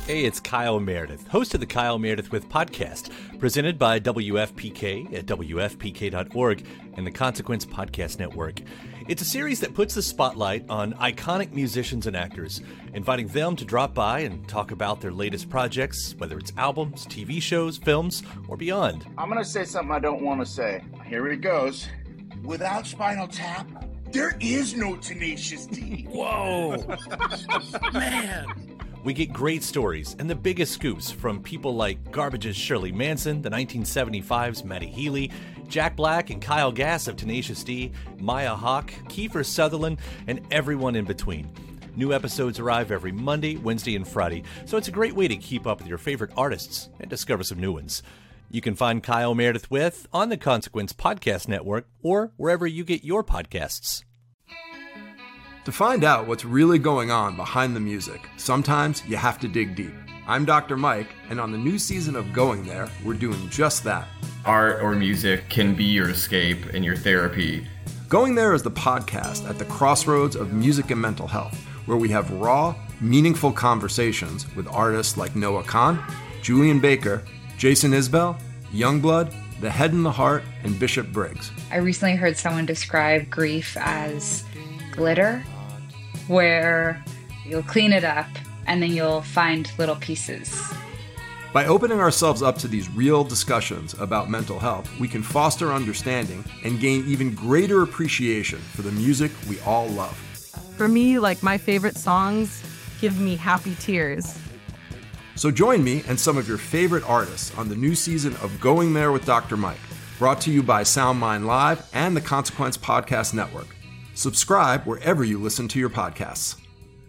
Hey, it's Kyle Meredith, host of the Kyle Meredith With podcast, presented by WFPK at WFPK.org and the Consequence Podcast Network. It's a series that puts the spotlight on iconic musicians and actors, inviting them to drop by and talk about their latest projects, whether it's albums, TV shows, films, or beyond. I'm going to say something I don't want to say. Here it goes. Without Spinal Tap, there is no Tenacious D. Whoa! Man! We get great stories and the biggest scoops from people like Garbage's Shirley Manson, the 1975's Matty Healy, Jack Black and Kyle Gass of Tenacious D, Maya Hawke, Kiefer Sutherland, and everyone in between. New episodes arrive every Monday, Wednesday, and Friday, so it's a great way to keep up with your favorite artists and discover some new ones. You can find Kyle Meredith With on the Consequence Podcast Network or wherever you get your podcasts. To find out what's really going on behind the music, sometimes you have to dig deep. I'm Dr. Mike, and on the new season of Going There, we're doing just that. Art or music can be your escape and your therapy. Going There is the podcast at the crossroads of music and mental health, where we have raw, meaningful conversations with artists like Noah Kahan, Julian Baker, Jason Isbell, Youngblood, The Head and the Heart, and Bishop Briggs. I recently heard someone describe grief as glitter, where you'll clean it up and then you'll find little pieces. By opening ourselves up to these real discussions about mental health, we can foster understanding and gain even greater appreciation for the music we all love. For me, my favorite songs give me happy tears. So join me and some of your favorite artists on the new season of Going There with Dr. Mike, brought to you by SoundMind Live and the Consequence Podcast Network. Subscribe wherever you listen to your podcasts.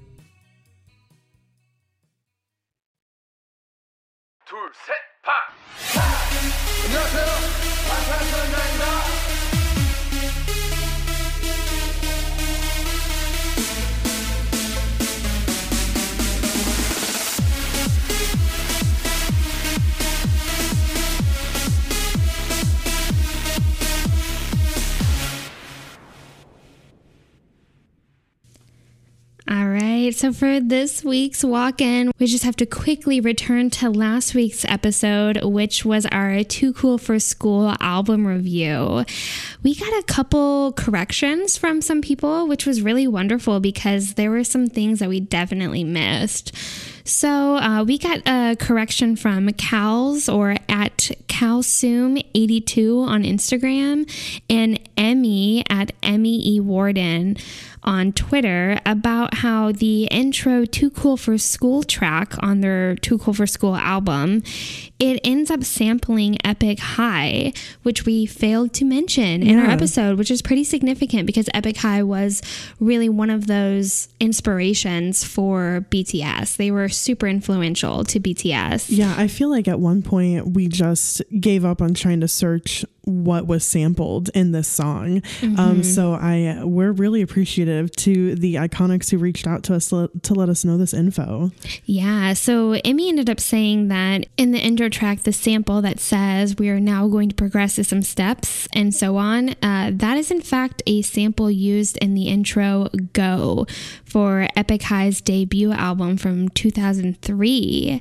All right, so for this week's walk-in, we just have to quickly return to last week's episode, which was our Too Cool for School album review. We got a couple corrections from some people, which was really wonderful because there were some things that we definitely missed. So we got a correction from Cals, or at Calsum82 on Instagram, and Emmy at Emmy E. Warden on Twitter about how the intro Too Cool for School track on their Too Cool for School album, it ends up sampling Epic High, which we failed to mention in our episode, which is pretty significant because Epic High was really one of those inspirations for BTS. They were super influential to BTS. Yeah, I feel like at one point we just gave up on trying to search what was sampled in this song. So we're really appreciative to the Iconics who reached out to us to let us know this info. Yeah, so Emmy ended up saying that in the intro track, the sample that says we are now going to progress to some steps and so on, that is in fact a sample used in the intro Go for Epic High's debut album from 2003.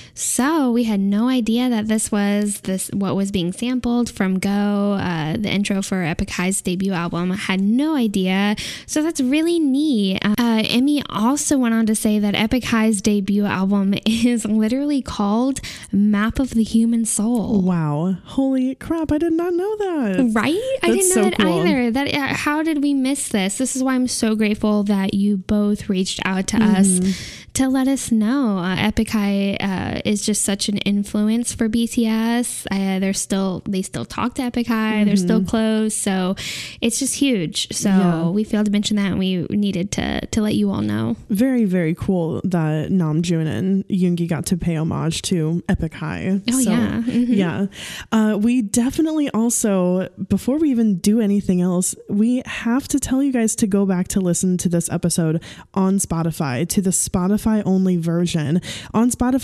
So we had no idea that this was what was being sampled from Go, the intro for Epic High's debut album. I had no idea. So that's really neat. Emmy also went on to say that Epic High's debut album is literally called Map of the Human Soul. Wow. Holy crap. I did not know that. Right? I didn't know that either. How did we miss this? This is why I'm so grateful that you both reached out to us to let us know. Epic High is just such an influence for BTS. They still talk to Epic High. They're still close. So it's just huge. So we failed to mention that, and we needed to let you all know. Very, very cool that Namjoon and Yoongi got to pay homage to Epic High. Oh, so, yeah. Yeah. We definitely also, before we even do anything else, we have to tell you guys to go back to listen to this episode on Spotify, to the Spotify only version. On Spotify, there's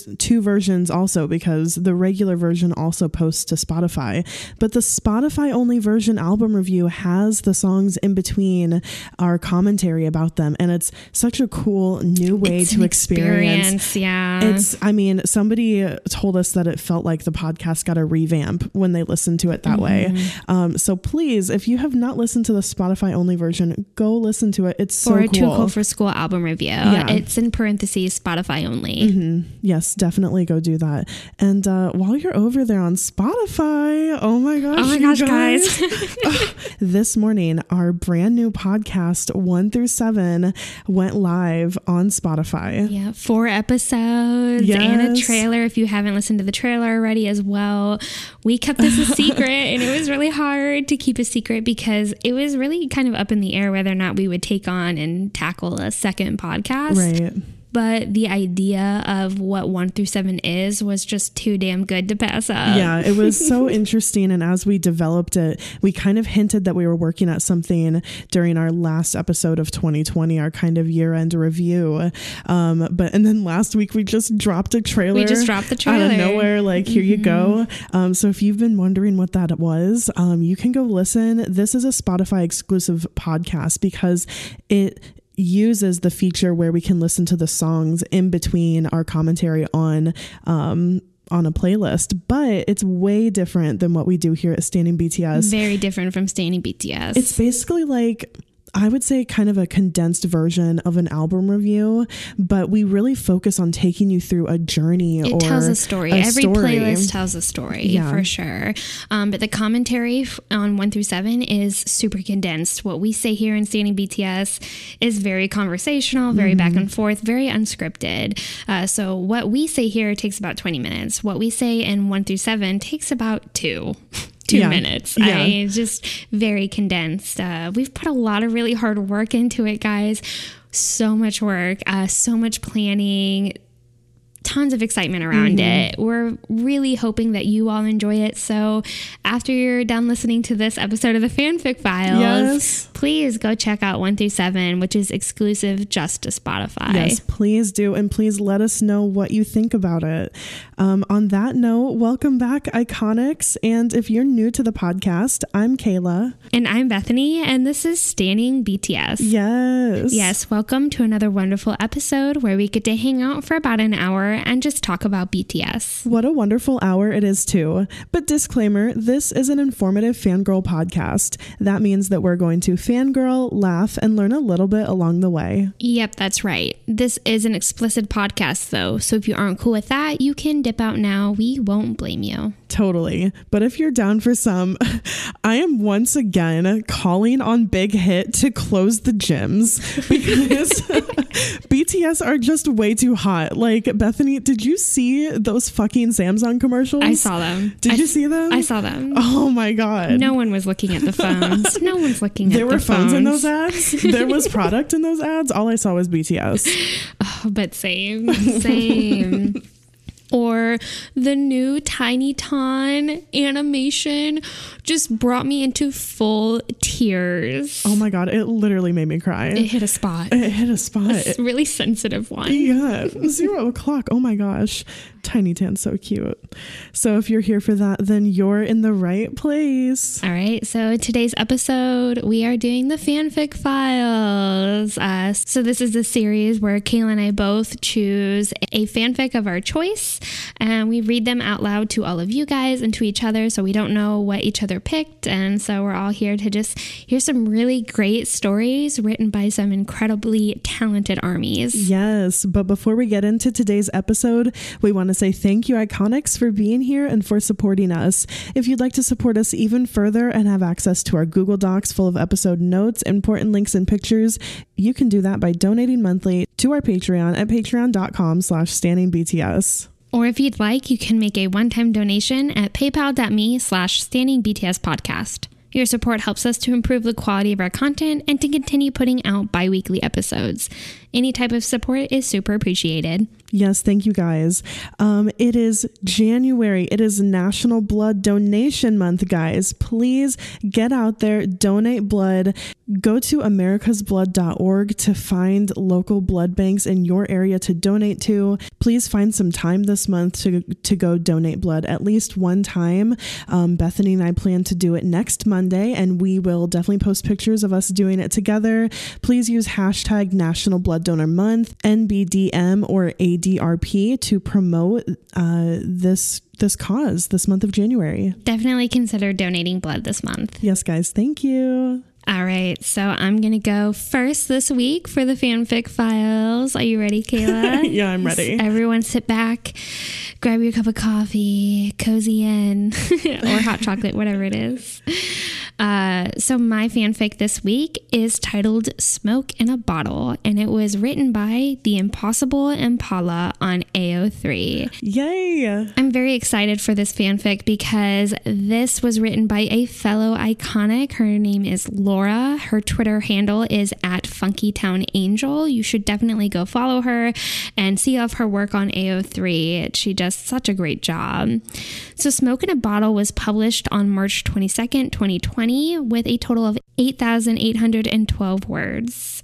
two versions also, because the regular version also posts to Spotify, but the Spotify only version album review has the songs in between our commentary about them, and it's such a cool new way to experience. Yeah, somebody told us that it felt like the podcast got a revamp when they listened to it that way. So please, if you have not listened to the Spotify only version, go listen to it. It's so cool. Or Too Cool for School album review. Yeah. It's in parentheses Spotify only. Yes, definitely go do that. And while you're over there on Spotify, oh my gosh, guys. This morning, our brand new podcast 1 through 7 went live on Spotify. Yeah, 4 episodes and a trailer. If you haven't listened to the trailer already as well, we kept this a secret, and it was really hard to keep a secret because it was really kind of up in the air whether or not we would take on and tackle a second podcast. Right. But the idea of what 1 through 7 was just too damn good to pass up. Yeah, it was so interesting. And as we developed it, we kind of hinted that we were working at something during our last episode of 2020, our kind of year-end review. And then last week we just dropped a trailer. We just dropped the trailer. Out of nowhere, like, here you go. So if you've been wondering what that was, you can go listen. This is a Spotify exclusive podcast because it uses the feature where we can listen to the songs in between our commentary on a playlist, but it's way different than what we do here at Standing BTS. Very different from Standing BTS. It's basically like, I would say, kind of a condensed version of an album review, but we really focus on taking you through a journey. It tells a story. Every playlist tells a story, for sure. But the commentary on 1 through 7 is super condensed. What we say here in Standing BTS is very conversational, very back and forth, very unscripted. So what we say here takes about 20 minutes. What we say in 1 through 7 takes about 2 minutes. Just very condensed. We've put a lot of really hard work into it, guys. So much work, so much planning, tons of excitement around it. We're really hoping that you all enjoy it. So after you're done listening to this episode of the Fanfic Files, please go check out 1 through 7, which is exclusive just to Spotify. Yes, please do. And please let us know what you think about it. On that note, welcome back, Iconics. And if you're new to the podcast, I'm Kayla. And I'm Bethany, and this is Standing BTS. Yes, welcome to another wonderful episode where we get to hang out for about an hour and just talk about BTS. What a wonderful hour it is too. But disclaimer, this is an informative fangirl podcast. That means that we're going to fangirl, laugh, and learn a little bit along the way. Yep, that's right. This is an explicit podcast though, so if you aren't cool with that, you can dip out now. We won't blame you. Totally. But if you're down for some, I am once again calling on Big Hit to close the gyms because BTS are just way too hot. Like, Bethany, did you see those fucking Samsung commercials? I saw them. Did you see them? I saw them. Oh my God. No one was looking at the phones. No one's looking at the phones. There were phones in those ads. There was product in those ads. All I saw was BTS. Oh, but same. Or the new Tiny Ton animation just brought me into full tears. Oh my God, it literally made me cry. It hit a spot. A really sensitive one. Yeah, 0 o'clock. Oh my gosh. Tiny Tan's so cute. So if you're here for that, then you're in the right place. All right. So today's episode, we are doing the Fanfic Files. So this is a series where Kayla and I both choose a fanfic of our choice, and we read them out loud to all of you guys and to each other, so we don't know what each other picked. And so we're all here to just hear some really great stories written by some incredibly talented armies. Yes. But before we get into today's episode, we want to say thank you, Iconics, for being here and for supporting us. If you'd like to support us even further and have access to our Google Docs full of episode notes, important links, and pictures, you can do that by donating monthly to our Patreon at patreon.com/standingbts. Or if you'd like, you can make a one-time donation at paypal.me/standingbtspodcast. Your support helps us to improve the quality of our content and to continue putting out bi-weekly episodes. Any type of support is super appreciated. Yes, thank you guys. It is January. It is National Blood Donation Month, guys. Please get out there, donate blood. Go to americasblood.org to find local blood banks in your area to donate to. Please find some time this month to go donate blood at least one time. Bethany and I plan to do it next Monday, and we will definitely post pictures of us doing it together. Please use hashtag National Blood Donor Month, NBDM or ADRP to promote this cause this month of January. Definitely consider donating blood this month. Yes, guys. Thank you. All right, so I'm going to go first this week for the fanfic files. Are you ready, Kayla? Yeah, I'm ready. Everyone sit back, grab your cup of coffee, cozy in, or hot chocolate, whatever it is. So my fanfic this week is titled Smoke in a Bottle, and it was written by The Impossible Impala on AO3. Yay! I'm very excited for this fanfic because this was written by a fellow iconic. Her name is Laura. Her Twitter handle is @FunkyTownAngel. You should definitely go follow her and see all of her work on AO3. She does such a great job. So Smoke in a Bottle was published on March 22nd, 2020 with a total of 8,812 words.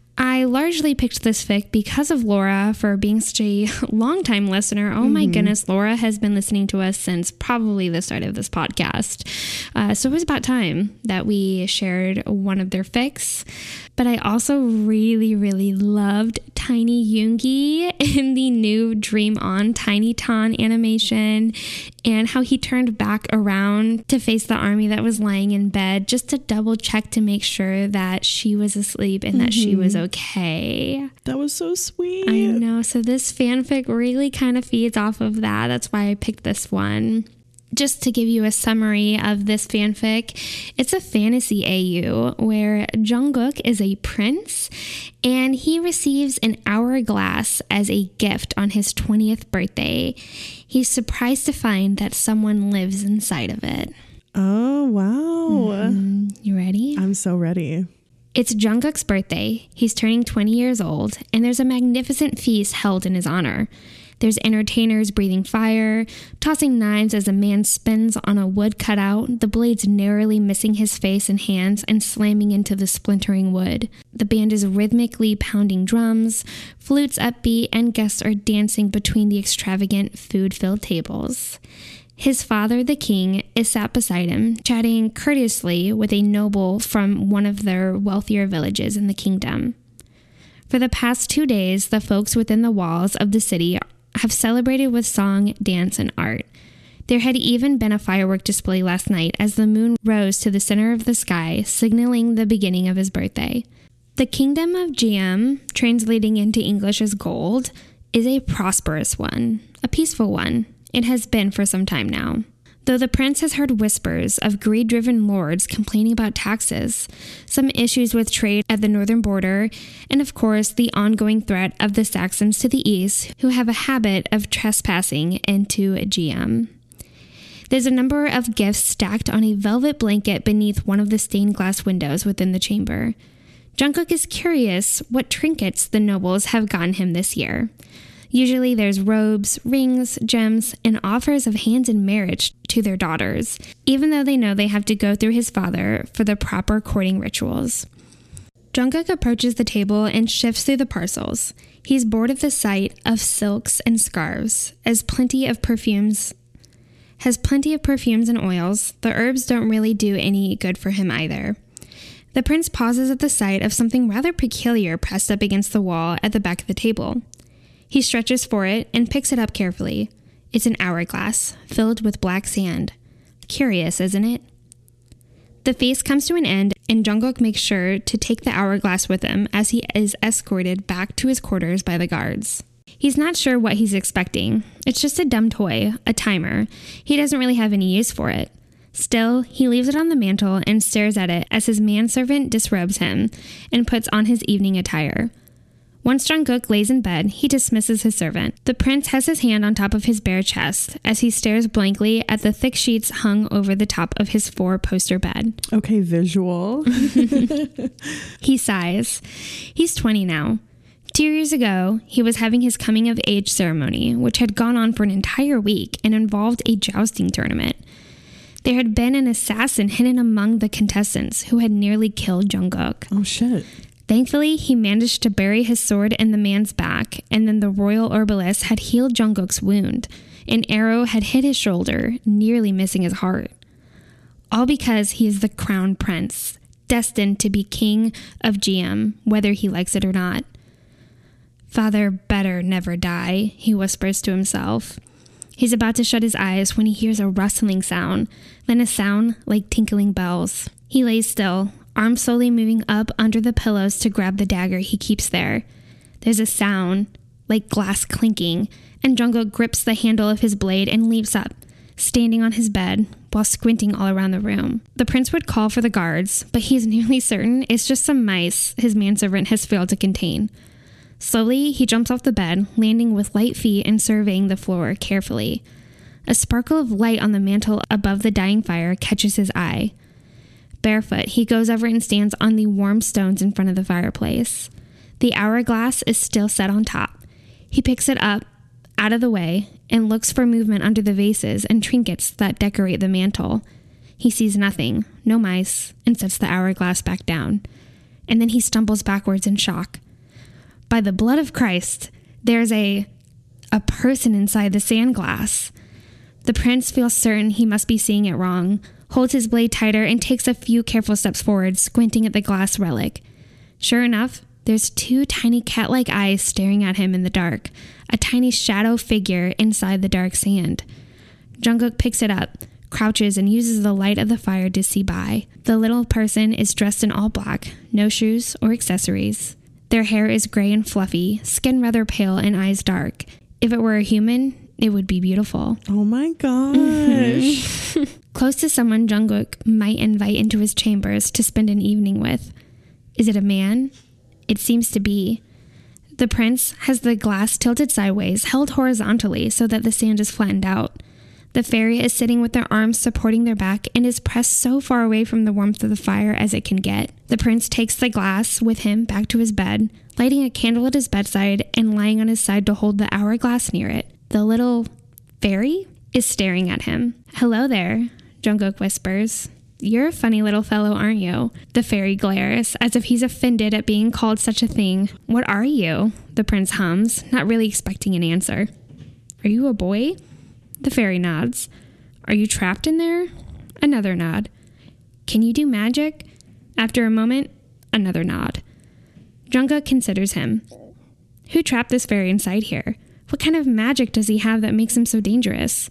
I largely picked this fic because of Laura for being such a longtime listener. Oh my goodness, Laura has been listening to us since probably the start of this podcast. So it was about time that we shared one of their fics. But I also really, really loved Tiny Yoongi in the new Dream On Tiny Ton animation, and how he turned back around to face the army that was lying in bed just to double check to make sure that she was asleep and that she was okay. That was so sweet. I know. So this fanfic really kind of feeds off of that. That's why I picked this one. Just to give you a summary of this fanfic, it's a fantasy AU where Jungkook is a prince and he receives an hourglass as a gift on his 20th birthday. He's surprised to find that someone lives inside of it. Oh, wow. You ready? I'm so ready. It's Jungkook's birthday. He's turning 20 years old, and there's a magnificent feast held in his honor. There's entertainers breathing fire, tossing knives as a man spins on a wood cutout, the blades narrowly missing his face and hands and slamming into the splintering wood. The band is rhythmically pounding drums, flutes upbeat, and guests are dancing between the extravagant food-filled tables. His father, the king, is sat beside him, chatting courteously with a noble from one of their wealthier villages in the kingdom. For the past 2 days, the folks within the walls of the city have celebrated with song, dance, and art. There had even been a firework display last night as the moon rose to the center of the sky, signaling the beginning of his birthday. The kingdom of GM, translating into English as gold, is a prosperous one, a peaceful one. It has been for some time now. Though the prince has heard whispers of greed-driven lords complaining about taxes, some issues with trade at the northern border, and of course the ongoing threat of the Saxons to the east, who have a habit of trespassing into GM. There's a number of gifts stacked on a velvet blanket beneath one of the stained glass windows within the chamber. Jungkook is curious what trinkets the nobles have gotten him this year. Usually there's robes, rings, gems, and offers of hands in marriage to their daughters, even though they know they have to go through his father for the proper courting rituals. Jungkook approaches the table and shifts through the parcels. He's bored of the sight of silks and scarves, has plenty of perfumes and oils. The herbs don't really do any good for him either. The prince pauses at the sight of something rather peculiar pressed up against the wall at the back of the table. He stretches for it and picks it up carefully. It's an hourglass, filled with black sand. Curious, isn't it? The feast comes to an end, and Jungkook makes sure to take the hourglass with him as he is escorted back to his quarters by the guards. He's not sure what he's expecting. It's just a dumb toy, a timer. He doesn't really have any use for it. Still, he leaves it on the mantel and stares at it as his manservant disrobes him and puts on his evening attire. Once Jungkook lays in bed, he dismisses his servant. The prince has his hand on top of his bare chest as he stares blankly at the thick sheets hung over the top of his 4-poster bed. Okay, visual. He sighs. He's 20 now. 2 years ago, he was having his coming of age ceremony, which had gone on for an entire week and involved a jousting tournament. There had been an assassin hidden among the contestants who had nearly killed Jungkook. Oh, shit. Thankfully, he managed to bury his sword in the man's back, and then the royal herbalist had healed Jungkook's wound. An arrow had hit his shoulder, nearly missing his heart. All because he is the crown prince, destined to be king of GM, whether he likes it or not. Father better never die, he whispers to himself. He's about to shut his eyes when he hears a rustling sound, then a sound like tinkling bells. He lays still, arms slowly moving up under the pillows to grab the dagger he keeps there. There's a sound like glass clinking, and Jungkook grips the handle of his blade and leaps up, standing on his bed while squinting all around the room. The prince would call for the guards, but he's nearly certain it's just some mice his manservant has failed to contain. Slowly, he jumps off the bed, landing with light feet and surveying the floor carefully. A sparkle of light on the mantel above the dying fire catches his eye. Barefoot, he goes over and stands on the warm stones in front of the fireplace. The hourglass is still set on top. He picks it up, out of the way, and looks for movement under the vases and trinkets that decorate the mantel. He sees nothing, no mice, and sets the hourglass back down. And then he stumbles backwards in shock. By the blood of Christ, there's a person inside the sand glass. The prince feels certain he must be seeing it wrong, holds his blade tighter, and takes a few careful steps forward, squinting at the glass relic. Sure enough, there's 2 tiny cat-like eyes staring at him in the dark, a tiny shadow figure inside the dark sand. Jungkook picks it up, crouches, and uses the light of the fire to see by. The little person is dressed in all black, no shoes or accessories. Their hair is gray and fluffy, skin rather pale, and eyes dark. If it were a human, it would be beautiful. Oh my gosh. Close to someone Jungkook might invite into his chambers to spend an evening with. Is it a man? It seems to be. The prince has the glass tilted sideways, held horizontally so that the sand is flattened out. The fairy is sitting with their arms supporting their back and is pressed so far away from the warmth of the fire as it can get. The prince takes the glass with him back to his bed, lighting a candle at his bedside and lying on his side to hold the hourglass near it. The little fairy is staring at him. "Hello there," Jungkook whispers. "You're a funny little fellow, aren't you?" The fairy glares, as if he's offended at being called such a thing. "What are you?" the prince hums, not really expecting an answer. "Are you a boy?" The fairy nods. "Are you trapped in there?" Another nod. "Can you do magic?" After a moment, another nod. Jungkook considers him. Who trapped this fairy inside here? What kind of magic does he have that makes him so dangerous?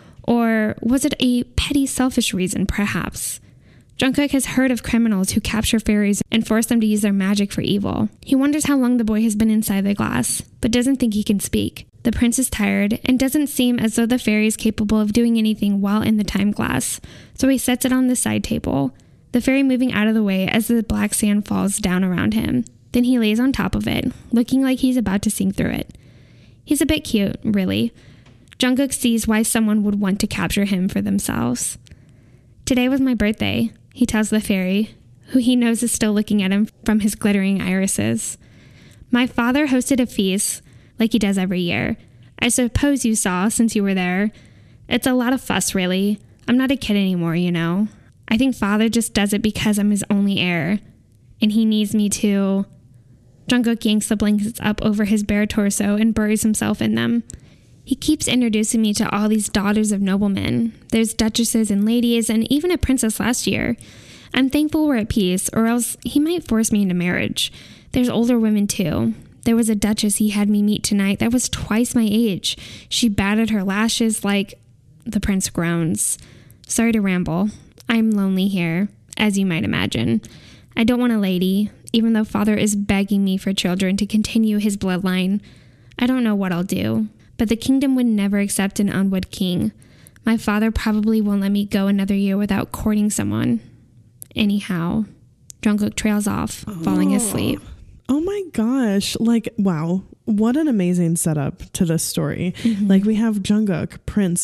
Or was it a petty, selfish reason, perhaps? Jungkook has heard of criminals who capture fairies and force them to use their magic for evil. He wonders how long the boy has been inside the glass, but doesn't think he can speak. The prince is tired and doesn't seem as though the fairy is capable of doing anything while in the time glass, so he sets it on the side table, the fairy moving out of the way as the black sand falls down around him. Then he lays on top of it, looking like he's about to sink through it. He's a bit cute, really. Jungkook sees why someone would want to capture him for themselves. "Today was my birthday," he tells the fairy, who he knows is still looking at him from his glittering irises. "My father hosted a feast, like he does every year. I suppose you saw since you were there. It's a lot of fuss, really. I'm not a kid anymore, you know. I think father just does it because I'm his only heir, and he needs me to..." Jungkook yanks the blankets up over his bare torso and buries himself in them. "He keeps introducing me to all these daughters of noblemen. There's duchesses and ladies, and even a princess last year. I'm thankful we're at peace, or else he might force me into marriage. There's older women, too. There was a duchess he had me meet tonight that was twice my age. She batted her lashes like..." The prince groans. "Sorry to ramble. I'm lonely here, as you might imagine. I don't want a lady, even though father is begging me for children to continue his bloodline. I don't know what I'll do, but the kingdom would never accept an unwed king. My father probably won't let me go another year without courting someone. Anyhow," Jungkook trails off, falling asleep. Oh my gosh. Like, wow. What an amazing setup to this story. Mm-hmm. Like, we have Jungkook, Prince, with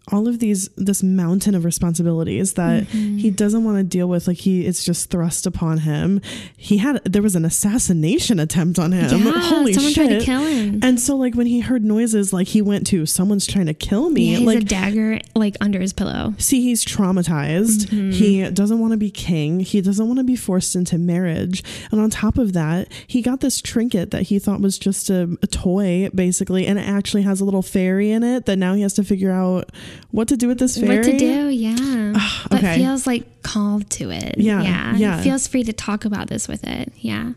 all of this mountain of responsibilities that he doesn't want to deal with. Like it's just thrust upon him. There was an assassination attempt on him. Yeah, Holy someone shit. tried to kill him. And so like when he heard noises, like he went to, someone's trying to kill me. Yeah, he like has a dagger like under his pillow. See, he's traumatized. He doesn't want to be king. He doesn't want to be forced into marriage. And on top of that, he got this trinket that he thought was just a toy, basically, and it actually has a little fairy in it that now he has to figure out what to do with this fairy. What to do, yeah. But Okay. feels like called to it. Yeah. He feels free to talk about this with it. Yeah.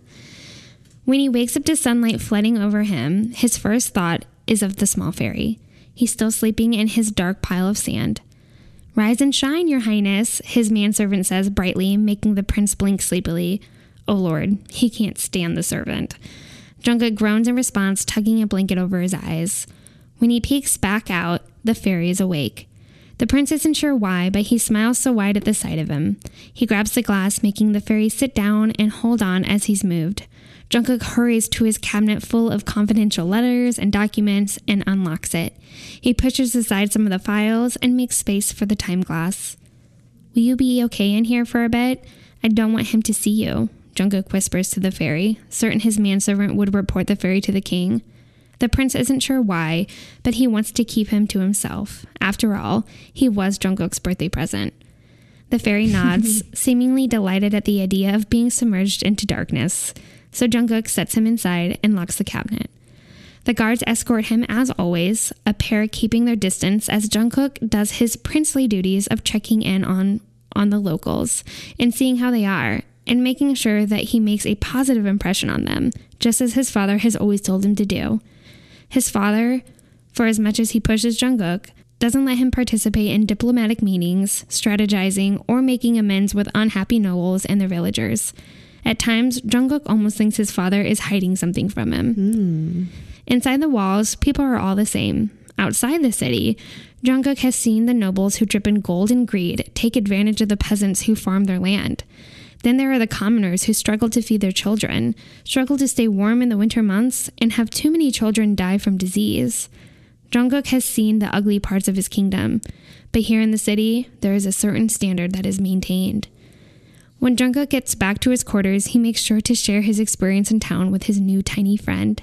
When he wakes up to sunlight flooding over him, his first thought is of the small fairy. He's still sleeping in his dark pile of sand. Rise and shine, your highness, his manservant says brightly, making the prince blink sleepily. Oh Lord, he can't stand the servant. Jungkook groans in response, tugging a blanket over his eyes. When he peeks back out, the fairy is awake. The prince isn't sure why, but he smiles so wide at the sight of him. He grabs the glass, making the fairy sit down and hold on as he's moved. Jungkook hurries to his cabinet full of confidential letters and documents and unlocks it. He pushes aside some of the files and makes space for the time glass. Will you be okay in here for a bit? I don't want him to see you, Jungkook whispers to the fairy, certain his manservant would report the fairy to the king. The prince isn't sure why, but he wants to keep him to himself. After all, he was Jungkook's birthday present. The fairy nods, seemingly delighted at the idea of being submerged into darkness. So Jungkook sets him inside and locks the cabinet. The guards escort him as always, a pair keeping their distance as Jungkook does his princely duties of checking in on the locals and seeing how they are, and making sure that he makes a positive impression on them, just as his father has always told him to do. His father, for as much as he pushes Jungkook, doesn't let him participate in diplomatic meetings, strategizing, or making amends with unhappy nobles and their villagers. At times, Jungkook almost thinks his father is hiding something from him. Inside the walls, people are all the same. Outside the city, Jungkook has seen the nobles who drip in gold and greed take advantage of the peasants who farm their land. Then there are the commoners who struggle to feed their children, struggle to stay warm in the winter months, and have too many children die from disease. Jungkook has seen the ugly parts of his kingdom, but here in the city, there is a certain standard that is maintained. When Jungkook gets back to his quarters, he makes sure to share his experience in town with his new tiny friend.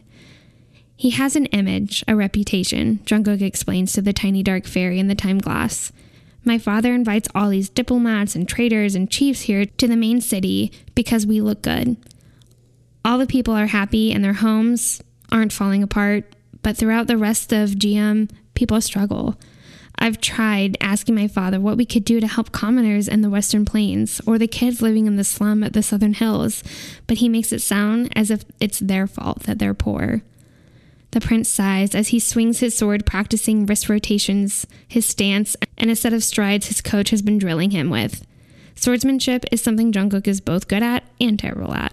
He has an image, a reputation, Jungkook explains to the tiny dark fairy in the time glass. My father invites all these diplomats and traders and chiefs here to the main city because we look good. All the people are happy and their homes aren't falling apart, but throughout the rest of GM, people struggle. I've tried asking my father what we could do to help commoners in the Western Plains or the kids living in the slum at the Southern Hills, but he makes it sound as if it's their fault that they're poor. The prince sighs as he swings his sword, practicing wrist rotations, his stance, and a set of strides his coach has been drilling him with. Swordsmanship is something Jungkook is both good at and terrible at.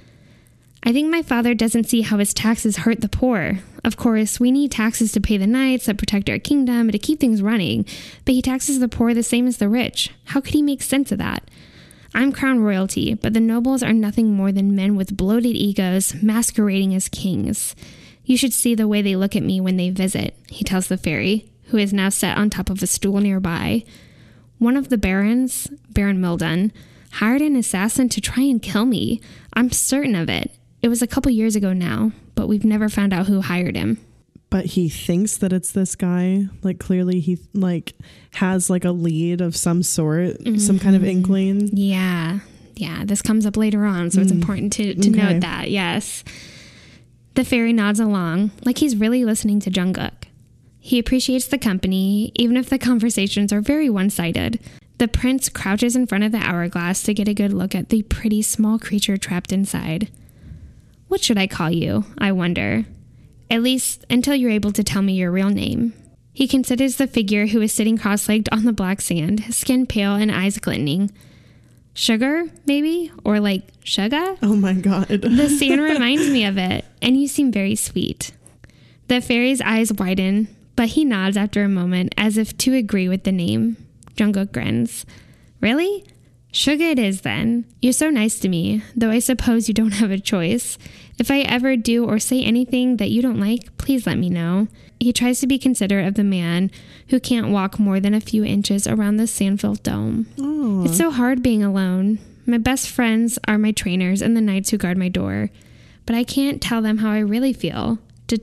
I think my father doesn't see how his taxes hurt the poor. Of course, we need taxes to pay the knights that protect our kingdom and to keep things running, but he taxes the poor the same as the rich. How could he make sense of that? I'm crown royalty, but the nobles are nothing more than men with bloated egos masquerading as kings. You should see the way they look at me when they visit, he tells the fairy, who is now set on top of a stool nearby. One of the barons, Baron Mildun, hired an assassin to try and kill me. I'm certain of it. It was a couple years ago now, but we've never found out who hired him. But he thinks that it's this guy. Like, clearly he, like, has, like, a lead of some sort, some kind of inkling. Yeah, this comes up later on, so it's important to note that, yes. The fairy nods along, like he's really listening to Jungkook. He appreciates the company, even if the conversations are very one-sided. The prince crouches in front of the hourglass to get a good look at the pretty small creature trapped inside. What should I call you, I wonder? At least until you're able to tell me your real name. He considers the figure who is sitting cross-legged on the black sand, skin pale and eyes glistening. Sugar, maybe? Or like Sugar? Oh my god. The sand reminds me of it, and you seem very sweet. The fairy's eyes widen, but he nods after a moment as if to agree with the name. Jungkook grins. Really? Suga it is then. You're so nice to me, though I suppose you don't have a choice. If I ever do or say anything that you don't like, please let me know. He tries to be considerate of the man who can't walk more than a few inches around the sand-filled dome. Aww. It's so hard being alone. My best friends are my trainers and the knights who guard my door. But I can't tell them how I really feel.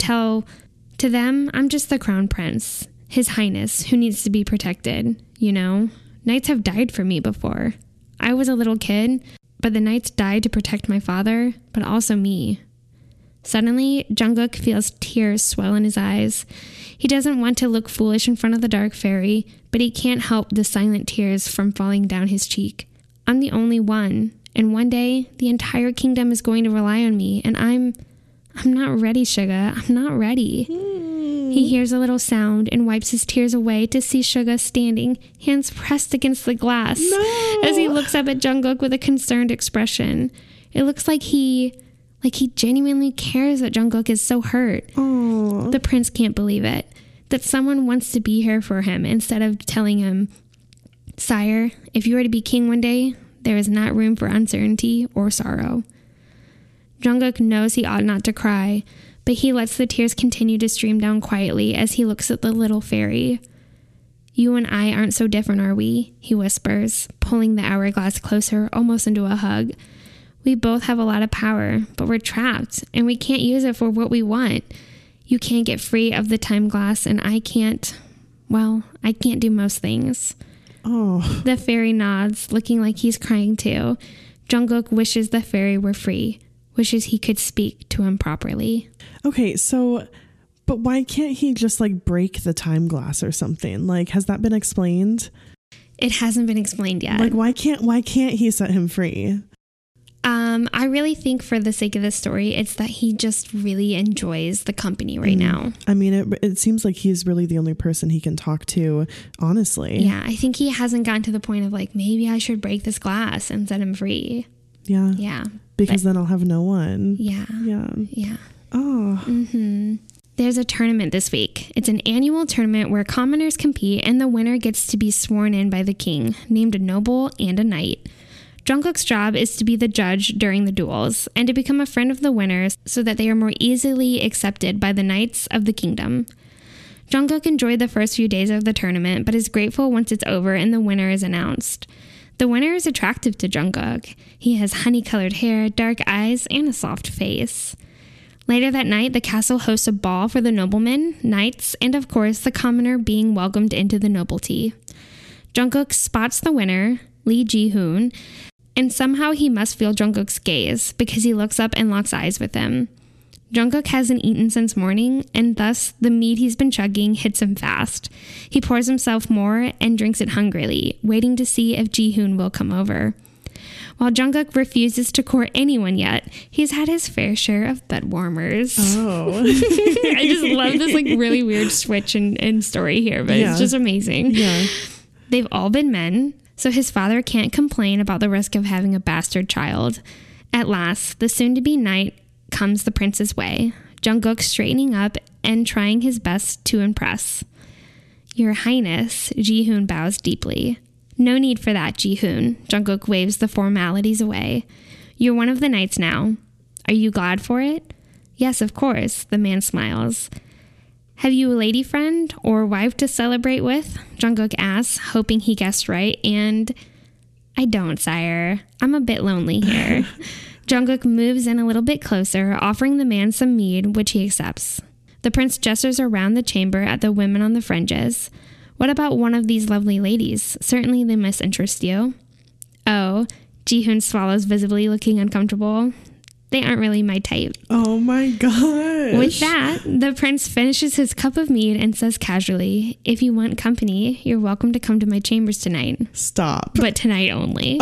To them, I'm just the crown prince, his highness, who needs to be protected, you know? Knights have died for me before. I was a little kid, but the knights died to protect my father, but also me. Suddenly, Jungkook feels tears swell in his eyes. He doesn't want to look foolish in front of the dark fairy, but he can't help the silent tears from falling down his cheek. I'm the only one, and one day, the entire kingdom is going to rely on me, and I'm not ready, Suga. I'm not ready. He hears a little sound and wipes his tears away to see Suga standing, hands pressed against the glass, as he looks up at Jungkook with a concerned expression. It looks like he genuinely cares that Jungkook is so hurt. Aww. The prince can't believe it, that someone wants to be here for him instead of telling him, "Sire, if you are to be king one day, there is not room for uncertainty or sorrow." Jungkook knows he ought not to cry, but he lets the tears continue to stream down quietly as he looks at the little fairy. "You and I aren't so different, are we?" he whispers, pulling the hourglass closer, almost into a hug. "We both have a lot of power, but we're trapped, and we can't use it for what we want. You can't get free of the time glass, and I can't do most things." Oh. The fairy nods, looking like he's crying too. Jungkook wishes the fairy were free, wishes he could speak to him properly. Okay, but why can't he just break the time glass or something? Has that been explained? It hasn't been explained yet. Why can't he set him free? I really think for the sake of the story, it's that he just really enjoys the company right now. I mean, it seems like he's really the only person he can talk to, honestly. Yeah, I think he hasn't gotten to the point of maybe I should break this glass and set him free. Yeah. Yeah. Because then I'll have no one. Yeah. Yeah. Yeah. Oh. Mm-hmm. There's a tournament this week. It's an annual tournament where commoners compete and the winner gets to be sworn in by the king, named a noble and a knight. Jungkook's job is to be the judge during the duels and to become a friend of the winners so that they are more easily accepted by the knights of the kingdom. Jungkook enjoyed the first few days of the tournament, but is grateful once it's over and the winner is announced. The winner is attractive to Jungkook. He has honey-colored hair, dark eyes, and a soft face. Later that night, the castle hosts a ball for the noblemen, knights, and of course, the commoner being welcomed into the nobility. Jungkook spots the winner, Lee Ji-hoon, and somehow he must feel Jungkook's gaze because he looks up and locks eyes with him. Jungkook hasn't eaten since morning, and thus the mead he's been chugging hits him fast. He pours himself more and drinks it hungrily, waiting to see if Ji-hoon will come over. While Jungkook refuses to court anyone yet, he's had his fair share of bed warmers. Oh. I just love this really weird switch in story here, but It's just amazing. Yeah. They've all been men, so his father can't complain about the risk of having a bastard child. At last, the soon-to-be knight comes the prince's way, Jungkook straightening up and trying his best to impress. "Your Highness," Ji-hoon bows deeply. "No need for that, Ji-hoon." Jungkook waves the formalities away. "You're one of the knights now. Are you glad for it?" "Yes, of course," the man smiles. "Have you a lady friend or wife to celebrate with?" Jungkook asks, hoping he guessed right, and "I don't, sire. I'm a bit lonely here." Jungkook moves in a little bit closer, offering the man some mead, which he accepts. The prince gestures around the chamber at the women on the fringes. "What about one of these lovely ladies? Certainly they must interest you." "Oh," Ji-hoon swallows, visibly looking uncomfortable. "They aren't really my type." Oh my gosh. With that, the prince finishes his cup of mead and says casually, "If you want company, you're welcome to come to my chambers tonight." Stop. But tonight only.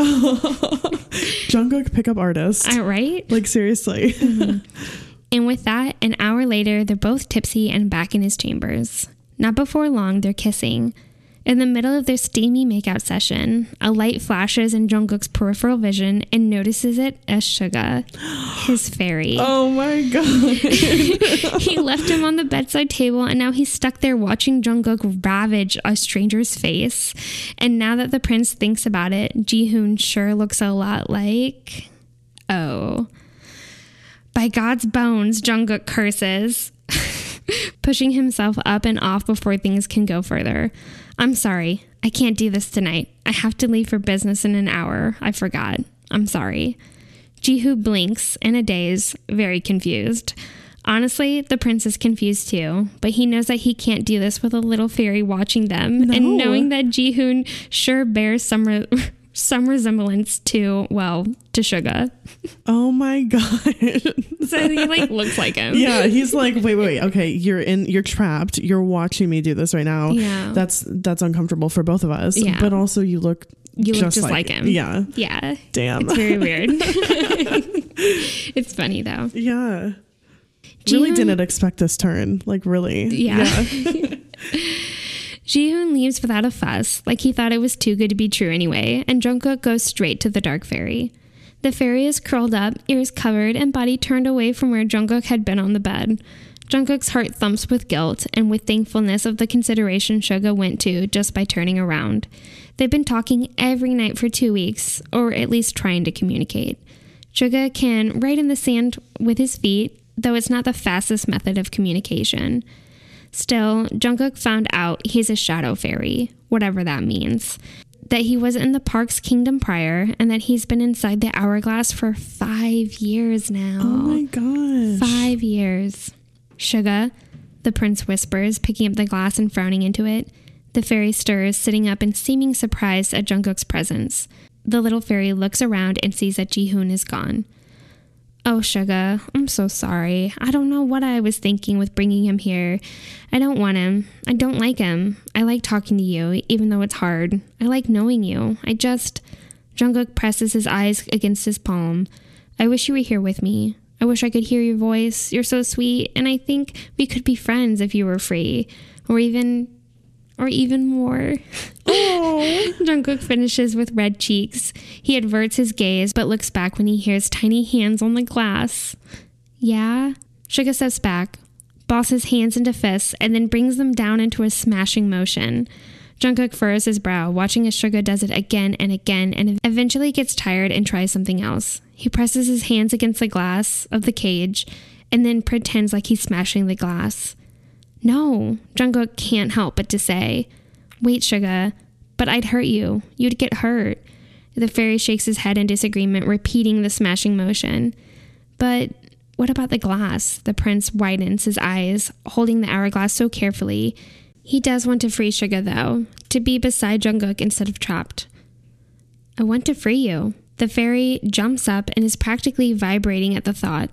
Jungkook pickup artist. Right? Seriously. Mm-hmm. And with that, an hour later, they're both tipsy and back in his chambers. Not before long, they're kissing. In the middle of their steamy makeout session, a light flashes in Jungkook's peripheral vision and notices it as Suga, his fairy. Oh my god. He left him on the bedside table, and now he's stuck there watching Jungkook ravage a stranger's face. And now that the prince thinks about it, Jihoon sure looks a lot like... Oh. By God's bones, Jungkook curses, pushing himself up and off before things can go further. I'm sorry. I can't do this tonight. I have to leave for business in an hour. I forgot. I'm sorry. Jihoon blinks in a daze, very confused. Honestly, the prince is confused too, but he knows that he can't do this with a little fairy watching them. No. And knowing that Jihoon sure bears some resemblance to Suga. Oh my god. So he looks like him. Yeah, he's like, wait. Okay, you're trapped. You're watching me do this right now. Yeah. That's uncomfortable for both of us. Yeah. But also you look just like him. Yeah. Yeah. Damn. It's very weird. It's funny though. Yeah. Really didn't expect this turn. Like really. Yeah. Jihoon leaves without a fuss, like he thought it was too good to be true anyway, and Jungkook goes straight to the dark fairy. The fairy is curled up, ears covered, and body turned away from where Jungkook had been on the bed. Jungkook's heart thumps with guilt and with thankfulness of the consideration Suga went to just by turning around. They've been talking every night for 2 weeks, or at least trying to communicate. Suga can write in the sand with his feet, though it's not the fastest method of communication. Still, Jungkook found out he's a shadow fairy, whatever that means. That he was in the park's kingdom prior, and that he's been inside the hourglass for 5 years now. Oh my gosh. 5 years. Suga, the prince whispers, picking up the glass and frowning into it. The fairy stirs, sitting up and seeming surprised at Jungkook's presence. The little fairy looks around and sees that Jihoon is gone. Oh, Suga, I'm so sorry. I don't know what I was thinking with bringing him here. I don't want him. I don't like him. I like talking to you, even though it's hard. I like knowing you. Jungkook presses his eyes against his palm. I wish you were here with me. I wish I could hear your voice. You're so sweet, and I think we could be friends if you were free. Or even more. Oh. Jungkook finishes with red cheeks. He averts his gaze, but looks back when he hears tiny hands on the glass. Yeah? Suga steps back, bosses hands into fists, and then brings them down into a smashing motion. Jungkook furrows his brow, watching as Suga does it again and again, and eventually gets tired and tries something else. He presses his hands against the glass of the cage, and then pretends like he's smashing the glass. No, Jungkook can't help but to say, wait, Suga, but I'd hurt you. You'd get hurt. The fairy shakes his head in disagreement, repeating the smashing motion. But what about the glass? The prince widens his eyes, holding the hourglass so carefully. He does want to free Suga, though, to be beside Jungkook instead of trapped. I want to free you. The fairy jumps up and is practically vibrating at the thought.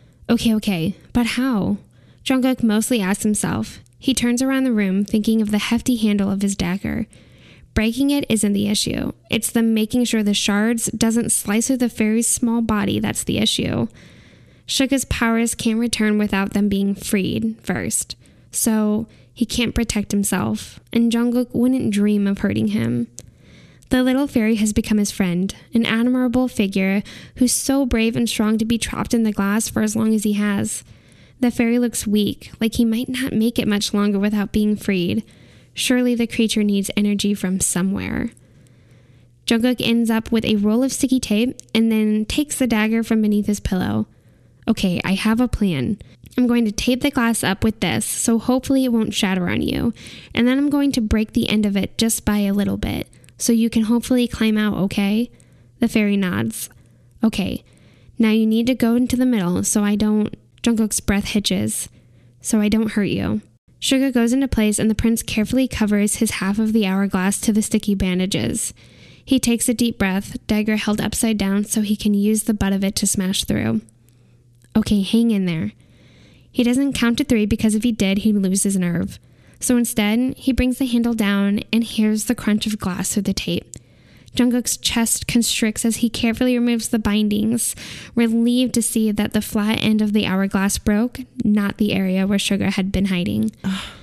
Okay, but how? Jungkook mostly asks himself. He turns around the room, thinking of the hefty handle of his dagger. Breaking it isn't the issue. It's the making sure the shards doesn't slice through the fairy's small body that's the issue. Suga's powers can't return without them being freed first. So he can't protect himself, and Jungkook wouldn't dream of hurting him. The little fairy has become his friend, an admirable figure who's so brave and strong to be trapped in the glass for as long as he has. The fairy looks weak, like he might not make it much longer without being freed. Surely the creature needs energy from somewhere. Jungkook ends up with a roll of sticky tape and then takes the dagger from beneath his pillow. Okay, I have a plan. I'm going to tape the glass up with this, so hopefully it won't shatter on you. And then I'm going to break the end of it just by a little bit, so you can hopefully climb out, okay? The fairy nods. Okay, now you need to go into the middle so I don't... Jungkook's breath hitches. So I don't hurt you. Suga goes into place and the prince carefully covers his half of the hourglass to the sticky bandages. He takes a deep breath, dagger held upside down so he can use the butt of it to smash through. Okay, hang in there. He doesn't count to 3 because if he did, he'd lose his nerve. So instead, he brings the handle down and hears the crunch of glass through the tape. Jungkook's chest constricts as he carefully removes the bindings, relieved to see that the flat end of the hourglass broke, not the area where Suga had been hiding.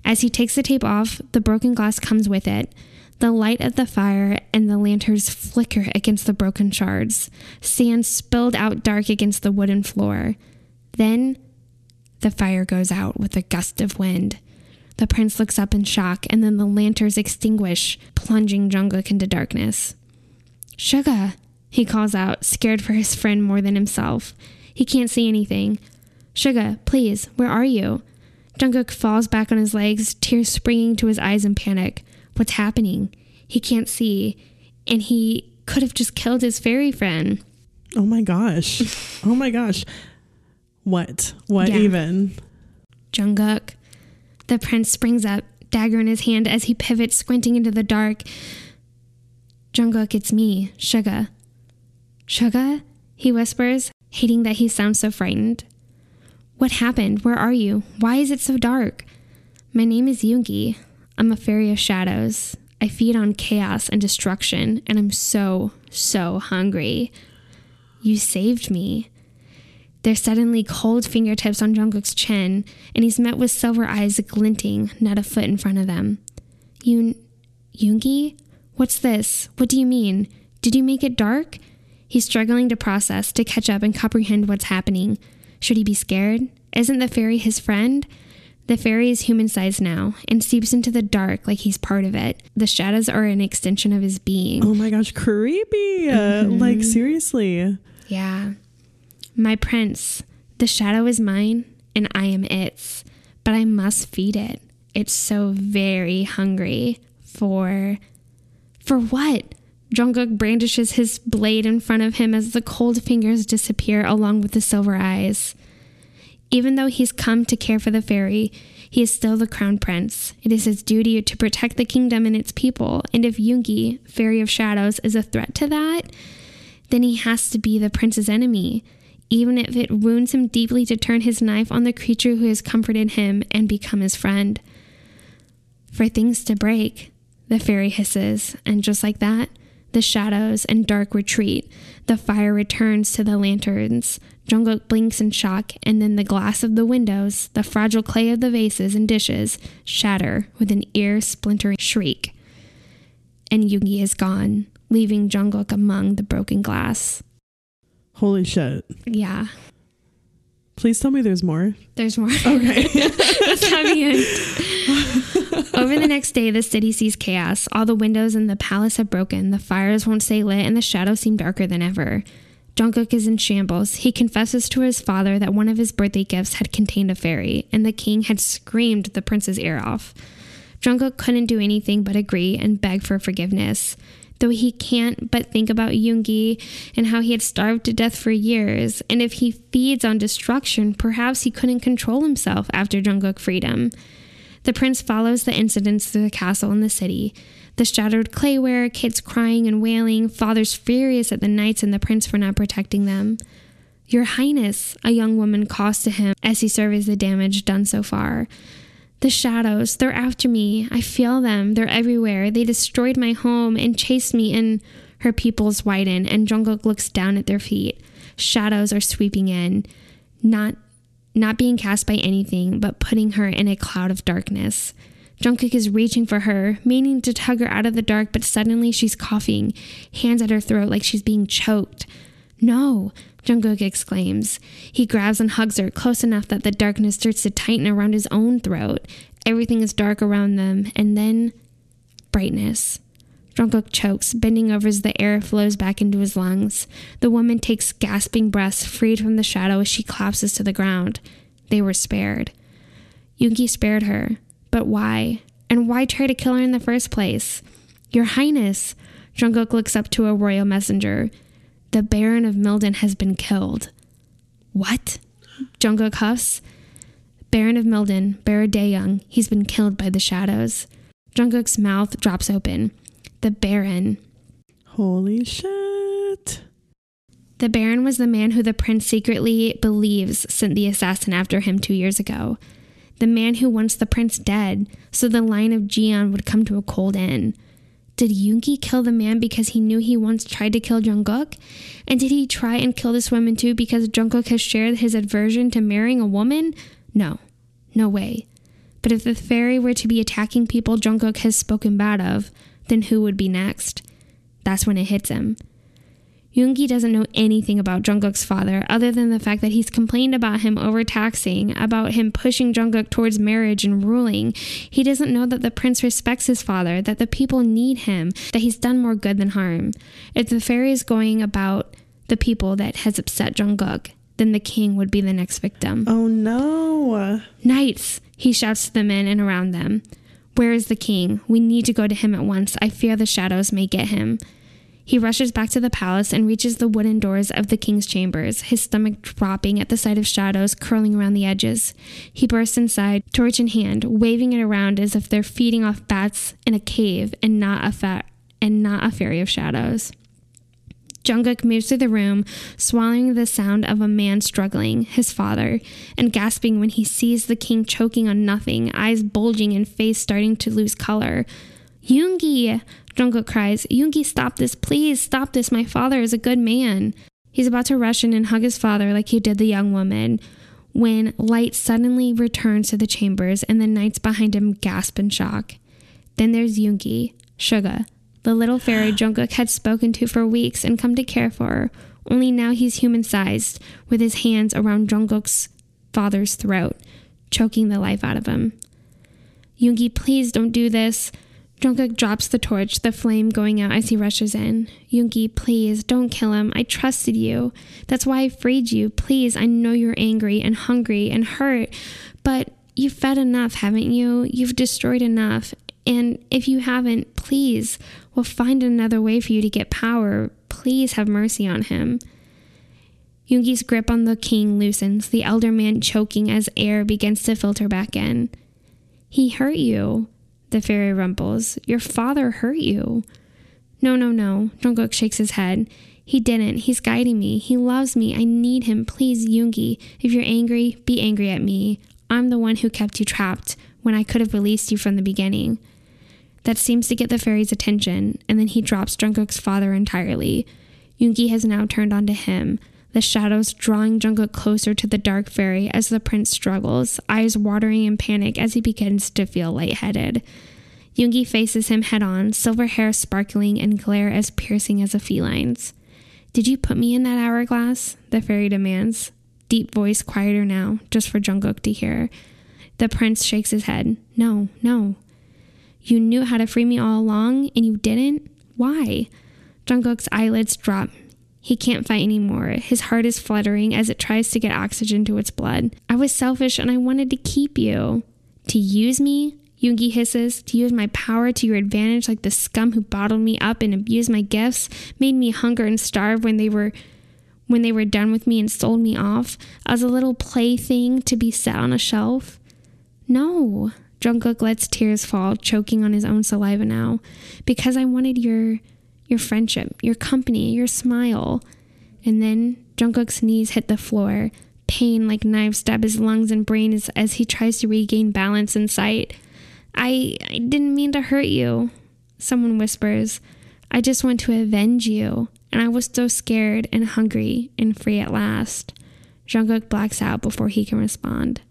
As he takes the tape off, the broken glass comes with it. The light of the fire and the lanterns flicker against the broken shards. Sand spilled out dark against the wooden floor. Then the fire goes out with a gust of wind. The prince looks up in shock, and then the lanterns extinguish, plunging Jungkook into darkness. "Suga," he calls out, scared for his friend more than himself. He can't see anything. "Suga, please, where are you?" Jungkook falls back on his legs, tears springing to his eyes in panic. What's happening? He can't see, and he could have just killed his fairy friend. Oh my gosh. Oh my gosh. What? What even? Jungkook. The prince springs up, dagger in his hand as he pivots, squinting into the dark. "Jungkook, it's me, Suga." "Suga?" he whispers, hating that he sounds so frightened. "What happened? Where are you? Why is it so dark?" "My name is Yoongi. I'm a fairy of shadows. I feed on chaos and destruction, and I'm so hungry. You saved me." There's suddenly cold fingertips on Jungkook's chin, and he's met with silver eyes glinting not a foot in front of them. Yoongi? What's this? What do you mean? Did you make it dark?" He's struggling to process, to catch up and comprehend what's happening. Should he be scared? Isn't the fairy his friend? The fairy is human-sized now and seeps into the dark like he's part of it. The shadows are an extension of his being. Oh my gosh, creepy. Like, seriously. Yeah. "My prince, the shadow is mine and I am its, but I must feed it. It's so very hungry for what?" Jungkook brandishes his blade in front of him as the cold fingers disappear along with the silver eyes. Even though he's come to care for the fairy, he is still the crown prince. It is his duty to protect the kingdom and its people, and if Yoongi, fairy of shadows, is a threat to that, then he has to be the prince's enemy, even if it wounds him deeply to turn his knife on the creature who has comforted him and become his friend. "For things to break," the fairy hisses, and just like that, the shadows and dark retreat. The fire returns to the lanterns. Jungkook blinks in shock, and then the glass of the windows, the fragile clay of the vases and dishes, shatter with an ear-splintering shriek. And Yoongi is gone, leaving Jungkook among the broken glass. Holy shit. Yeah. Please tell me there's more. There's more. Okay. That's not the end. Over the next day, the city sees chaos. All the windows in the palace have broken. The fires won't stay lit, and the shadows seem darker than ever. Jungkook is in shambles. He confesses to his father that one of his birthday gifts had contained a fairy, and the king had screamed the prince's ear off. Jungkook couldn't do anything but agree and beg for forgiveness, though he can't but think about Yoongi and how he had starved to death for years, and if he feeds on destruction, perhaps he couldn't control himself after Jungkook freed him. The prince follows the incidents through the castle and the city. The shattered clayware, kids crying and wailing, fathers furious at the knights and the prince for not protecting them. "Your Highness," a young woman calls to him as he surveys the damage done so far. "The shadows, they're after me. I feel them. They're everywhere. They destroyed my home and chased me," and her pupils widen, and Jungkook looks down at their feet. Shadows are sweeping in, not being cast by anything, but putting her in a cloud of darkness. Jungkook is reaching for her, meaning to tug her out of the dark, but suddenly she's coughing, hands at her throat like she's being choked. "No!" Jungkook exclaims. He grabs and hugs her, close enough that the darkness starts to tighten around his own throat. Everything is dark around them, and then brightness. Jungkook chokes, bending over as the air flows back into his lungs. The woman takes gasping breaths, freed from the shadow as she collapses to the ground. They were spared. Yoongi spared her. But why? And why try to kill her in the first place? "Your Highness!" Jungkook looks up to a royal messenger. "The Baron of Milden has been killed." "What?" Jungkook huffs. "Baron of Milden, Baron Daeyoung, he's been killed by the shadows." Jungkook's mouth drops open. The Baron. Holy shit. The Baron was the man who the prince secretly believes sent the assassin after him 2 years ago. The man who wants the prince dead, so the line of Jeon would come to a cold end. Did Yoongi kill the man because he knew he once tried to kill Jungkook? And did he try and kill this woman too because Jungkook has shared his aversion to marrying a woman? No way. But if the fairy were to be attacking people Jungkook has spoken bad of, then who would be next? That's when it hits him. Yoongi doesn't know anything about Jungkook's father other than the fact that he's complained about him overtaxing, about him pushing Jungkook towards marriage and ruling. He doesn't know that the prince respects his father, that the people need him, that he's done more good than harm. If the fairy is going about the people that has upset Jungkook, then the king would be the next victim. Oh no. Knights, he shouts to the men and around them. Where is the king? We need to go to him at once. I fear the shadows may get him. He rushes back to the palace and reaches the wooden doors of the king's chambers, his stomach dropping at the sight of shadows curling around the edges. He bursts inside, torch in hand, waving it around as if they're feeding off bats in a cave and not a fairy of shadows. Jungkook moves through the room, swallowing the sound of a man struggling, his father, and gasping when he sees the king choking on nothing, eyes bulging and face starting to lose color. Yoongi! Jungkook cries, Yoongi, stop this, please, stop this, my father is a good man. He's about to rush in and hug his father like he did the young woman, when light suddenly returns to the chambers and the knights behind him gasp in shock. Then there's Yoongi, Suga, the little fairy Jungkook had spoken to for weeks and come to care for, only now he's human-sized, with his hands around Jungkook's father's throat, choking the life out of him. Yoongi, please don't do this. Jungkook drops the torch, the flame going out as he rushes in. Yoongi, please, don't kill him. I trusted you. That's why I freed you. Please, I know you're angry and hungry and hurt, but you've fed enough, haven't you? You've destroyed enough. And if you haven't, please, we'll find another way for you to get power. Please have mercy on him. Yoongi's grip on the king loosens, the elder man choking as air begins to filter back in. He hurt you. The fairy rumbles. Your father hurt you. No. Jungkook shakes his head. He didn't. He's guiding me. He loves me. I need him. Please, Yoongi. If you're angry, be angry at me. I'm the one who kept you trapped when I could have released you from the beginning. That seems to get the fairy's attention, and then he drops Jungkook's father entirely. Yoongi has now turned onto him, the shadows drawing Jungkook closer to the dark fairy as the prince struggles, eyes watering in panic as he begins to feel lightheaded. Yoongi faces him head-on, silver hair sparkling and glare as piercing as a feline's. Did you put me in that hourglass? The fairy demands, deep voice quieter now, just for Jungkook to hear. The prince shakes his head. No. You knew how to free me all along, and you didn't? Why? Jungkook's eyelids drop. He can't fight anymore. His heart is fluttering as it tries to get oxygen to its blood. I was selfish and I wanted to keep you. To use me? Yoongi hisses. To use my power to your advantage like the scum who bottled me up and abused my gifts, made me hunger and starve when they were done with me and sold me off as a little plaything to be set on a shelf? No. Jungkook lets tears fall, choking on his own saliva now. Because I wanted your friendship, your company, your smile. And then Jungkook's knees hit the floor. Pain like knives stab his lungs and brain as he tries to regain balance and sight. I didn't mean to hurt you, someone whispers. I just want to avenge you. And I was so scared and hungry and free at last. Jungkook blacks out before he can respond.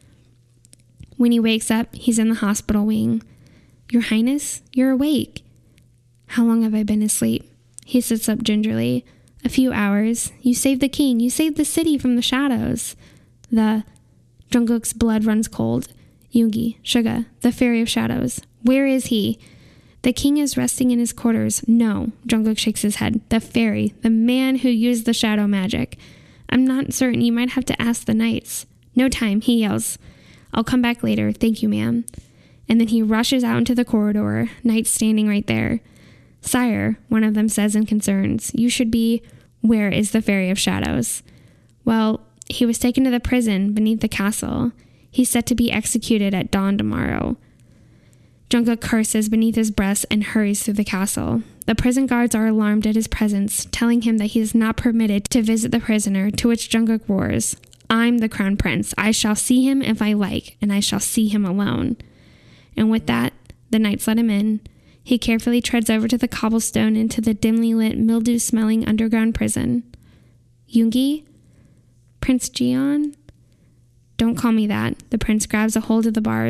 When he wakes up, he's in the hospital wing. Your Highness, you're awake. How long have I been asleep? He sits up gingerly. A few hours. You saved the king. You saved the city from the shadows. Jungkook's blood runs cold. Yoongi, Suga, the fairy of shadows. Where is he? The king is resting in his quarters. No. Jungkook shakes his head. The fairy. The man who used the shadow magic. I'm not certain. You might have to ask the knights. No time, he yells. I'll come back later. Thank you, ma'am. And then he rushes out into the corridor, knights standing right there. Sire, one of them says in concerns, you should be, where is the fairy of shadows? Well, he was taken to the prison beneath the castle. He's set to be executed at dawn tomorrow. Jungkook curses beneath his breath and hurries through the castle. The prison guards are alarmed at his presence, telling him that he is not permitted to visit the prisoner, to which Jungkook roars, I'm the crown prince. I shall see him if I like, and I shall see him alone. And with that, the knights let him in. He carefully treads over to the cobblestone into the dimly lit, mildew-smelling underground prison. Yoongi? Prince Jian? Don't call me that. The prince grabs a hold of the bars.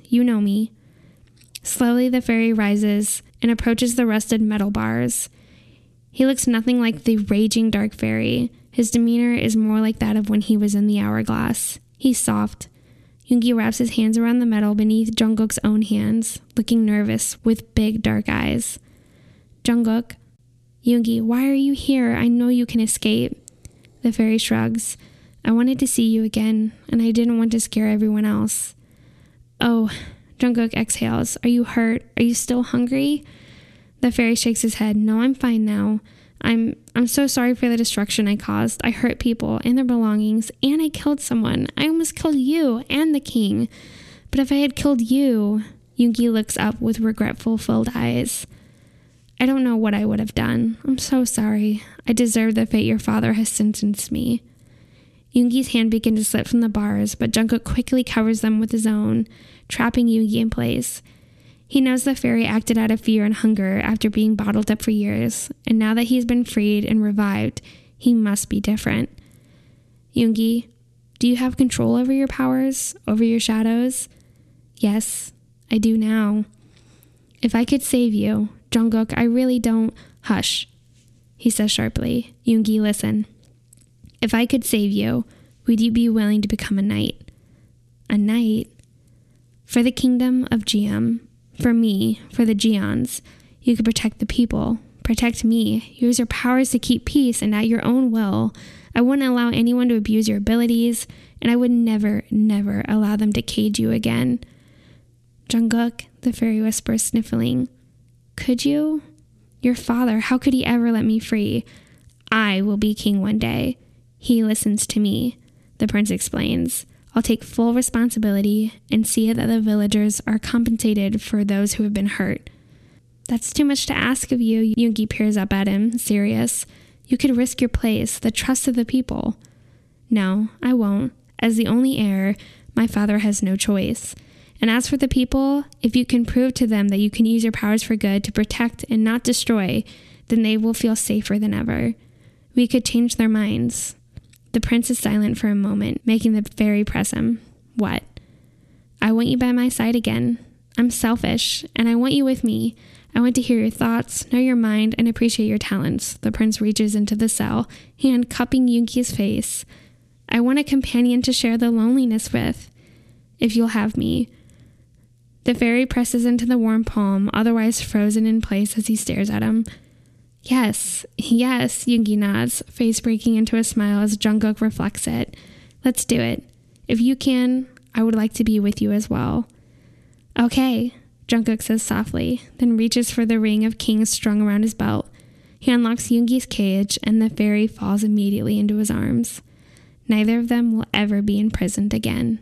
You know me. Slowly, the fairy rises and approaches the rusted metal bars. He looks nothing like the raging dark fairy. His demeanor is more like that of when he was in the hourglass. He's soft. Yoongi wraps his hands around the metal beneath Jungkook's own hands, looking nervous with big dark eyes. Jungkook, Yoongi, why are you here? I know you can escape. The fairy shrugs. I wanted to see you again, and I didn't want to scare everyone else. Oh, Jungkook exhales. Are you hurt? Are you still hungry? The fairy shakes his head. No, I'm fine now. I'm so sorry for the destruction I caused. I hurt people and their belongings, and I killed someone. I almost killed you and the king. But if I had killed you... Yoongi looks up with regretful filled eyes. I don't know what I would have done. I'm so sorry. I deserve the fate your father has sentenced me. Yoongi's hand begins to slip from the bars, but Jungkook quickly covers them with his own, trapping Yoongi in place. He knows the fairy acted out of fear and hunger after being bottled up for years, and now that he's been freed and revived, he must be different. Yoongi, do you have control over your powers, over your shadows? Yes, I do now. If I could save you, Jungkook, I really don't... Hush, he says sharply. Yoongi, listen. If I could save you, would you be willing to become a knight? A knight? For the kingdom of Geum. For me, for the Geons, you could protect the people, protect me, use your powers to keep peace and at your own will. I wouldn't allow anyone to abuse your abilities, and I would never, never allow them to cage you again. Jungkook, the fairy whispers, sniffling. Could you? Your father, how could he ever let me free? I will be king one day. He listens to me, the prince explains. I'll take full responsibility and see that the villagers are compensated for those who have been hurt. That's too much to ask of you, Yoongi peers up at him, serious. You could risk your place, the trust of the people. No, I won't. As the only heir, my father has no choice. And as for the people, if you can prove to them that you can use your powers for good to protect and not destroy, then they will feel safer than ever. We could change their minds. The prince is silent for a moment, making the fairy press him. What? I want you by my side again. I'm selfish, and I want you with me. I want to hear your thoughts, know your mind, and appreciate your talents. The prince reaches into the cell, hand cupping Yoongi's face. I want a companion to share the loneliness with. If you'll have me. The fairy presses into the warm palm, otherwise frozen in place as he stares at him. Yes, Yoongi nods, face breaking into a smile as Jungkook reflects it. Let's do it. If you can, I would like to be with you as well. Okay, Jungkook says softly, then reaches for the ring of kings strung around his belt. He unlocks Yoongi's cage, and the fairy falls immediately into his arms. Neither of them will ever be imprisoned again.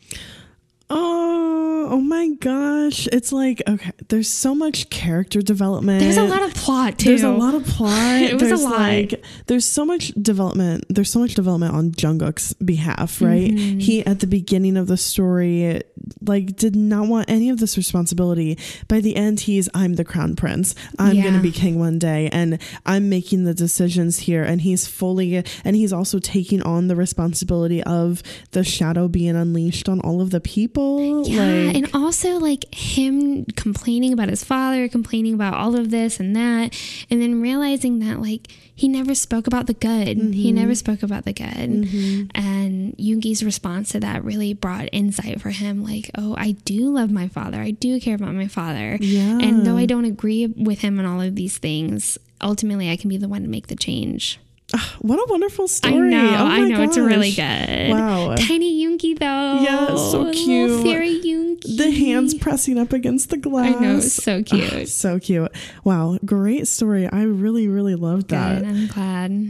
Oh my gosh. It's like, okay, there's so much character development. There's a lot of plot, too. There's a lot of plot. It was a lot. There's so much development. There's so much development on Jungkook's behalf, right? Mm-hmm. He, at the beginning of the story, did not want any of this responsibility. By the end, I'm the crown prince. I'm going to be king one day, and I'm making the decisions here. And he's also taking on the responsibility of the shadow being unleashed on all of the people. Yeah, and also him complaining about his father, complaining about all of this and that, and then realizing that he never spoke about the good. Mm-hmm. He never spoke about the good. Mm-hmm. And Yoongi's response to that really brought insight for him. Oh, I do love my father. I do care about my father. Yeah. And though I don't agree with him on all of these things, ultimately I can be the one to make the change. What a wonderful story. I know. It's really good. Wow. Tiny Yoongi, though. Yeah, so cute. Little fairy Yoongi. The hands pressing up against the glass. I know, so cute. So cute. Wow, great story. I really, really loved that. Good, I'm glad.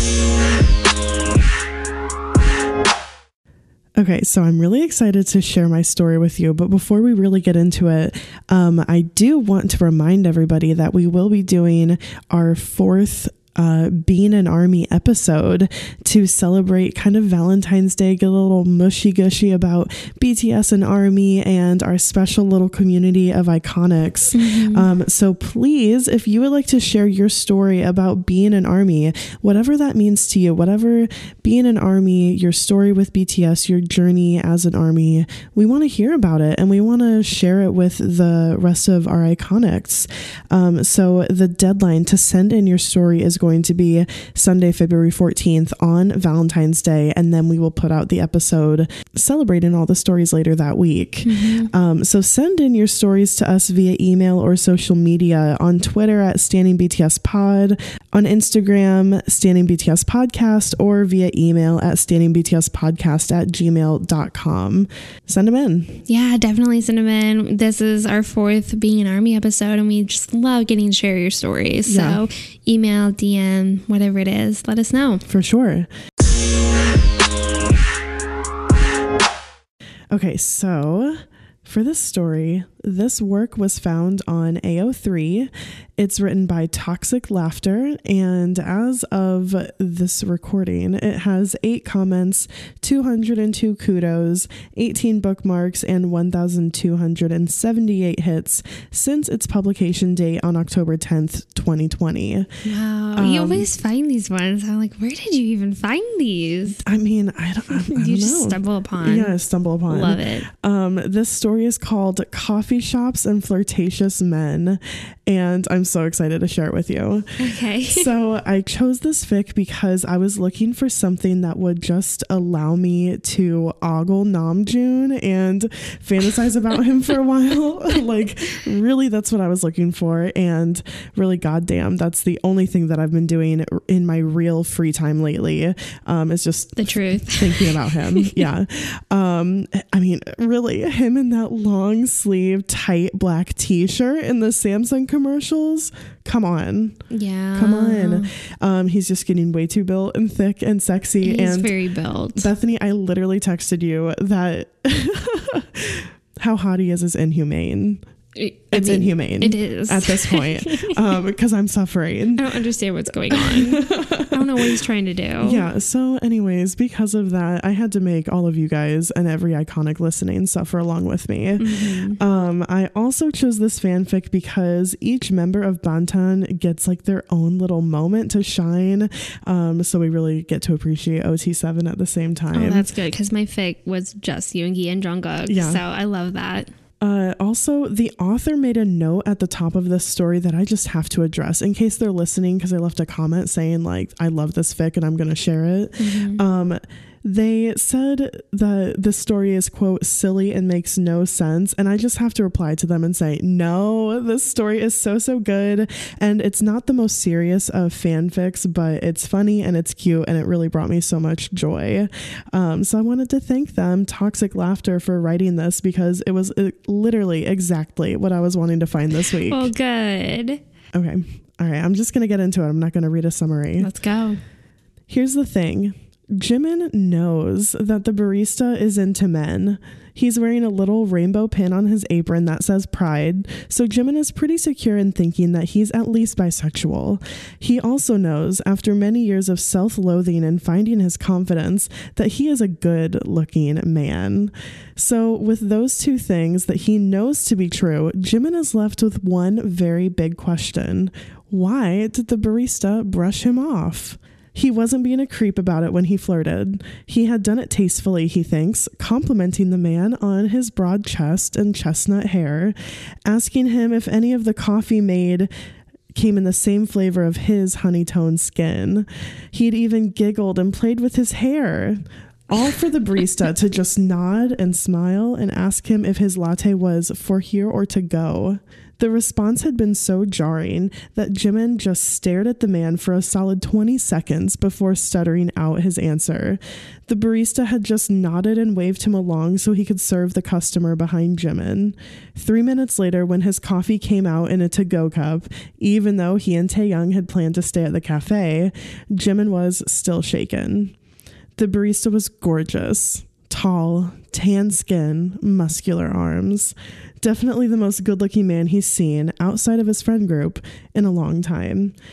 Okay, so I'm really excited to share my story with you, but before we really get into it, I do want to remind everybody that we will be doing our fourth Being an Army episode to celebrate kind of Valentine's Day, get a little mushy gushy about BTS and Army and our special little community of Iconics. So please, if you would like to share your story about being an Army, whatever that means to you, whatever being an Army, your story with BTS, your journey as an Army, we want to hear about it and we want to share it with the rest of our Iconics. So the deadline to send in your story is going to be Sunday, February 14th on Valentine's Day, and then we will put out the episode celebrating all the stories later that week. So send in your stories to us via email or social media, on Twitter at Standing BTS Pod, on Instagram Standing BTS Podcast, or via email at standingbtspodcast@gmail.com. Send them in. Yeah, definitely send them in. This is our 4th Being an Army episode, and we just love getting to share your stories. So email, DM, whatever it is, let us know. For sure. Okay, so for this story, this work was found on AO3. It's written by Toxic Laughter, and as of this recording, it has 8 comments, 202 kudos, 18 bookmarks, and 1,278 hits since its publication date on October 10th, 2020. Wow, you always find these ones. I'm like, where did you even find these? I mean, I don't you know. Just stumble upon. Yeah, stumble upon. Love it. This story is called Coffee Shops and Flirtatious Men, and I'm so excited to share it with you. Okay. So I chose this fic because I was looking for something that would just allow me to ogle Namjoon and fantasize about him for a while. Like, really, that's what I was looking for. And really, goddamn, that's the only thing that I've been doing in my real free time lately. Is just the truth. Thinking about him. Yeah. I mean, really, him in that long sleeve, tight black t-shirt in the Samsung commercials. Come on. Yeah. Come on. He's just getting way too built and thick and sexy. He's and very built. Bethany, I literally texted you that how hot he is inhumane. It's inhumane. It is. At this point. Because I'm suffering. I don't understand what's going on. I don't know what he's trying to do. Yeah. So anyways, because of that, I had to make all of you guys and every Iconic listening suffer along with me. I also chose this fanfic because each member of Bangtan gets like their own little moment to shine. So we really get to appreciate OT7 at the same time. Oh, that's good. Because my fic was just Yoongi and Jungkook. Yeah. So I love that. Also, the author made a note at the top of this story that I just have to address in case they're listening, because I left a comment saying like, I love this fic and I'm going to share it. They said that this story is, quote, silly and makes no sense. And I just have to reply to them and say, no, this story is so good. And it's not the most serious of fanfics, but it's funny and it's cute. And it really brought me so much joy. So I wanted to thank them, Toxic Laughter, for writing this because it was literally exactly what I was wanting to find this week. Oh, good. Okay. All right. I'm just going to get into it. I'm not going to read a summary. Let's go. Here's the thing. Jimin knows that the barista is into men. He's wearing a little rainbow pin on his apron that says Pride, so Jimin is pretty secure in thinking that he's at least bisexual. He also knows, after many years of self-loathing and finding his confidence, that he is a good-looking man. So with those two things that he knows to be true, Jimin is left with one very big question. Why did the barista brush him off? He wasn't being a creep about it when he flirted. He had done it tastefully, he thinks, complimenting the man on his broad chest and chestnut hair, asking him if any of the coffee made came in the same flavor of his honey-toned skin. He'd even giggled and played with his hair. All for the barista to just nod and smile and ask him if his latte was for here or to go. The response had been so jarring that Jimin just stared at the man for a solid 20 seconds before stuttering out his answer. The barista had just nodded and waved him along so he could serve the customer behind Jimin. 3 minutes later, when his coffee came out in a to-go cup, even though he and Taeyoung had planned to stay at the cafe, Jimin was still shaken. The barista was gorgeous. Tall, tan skin, muscular arms. Definitely the most good-looking man he's seen outside of his friend group in a long time.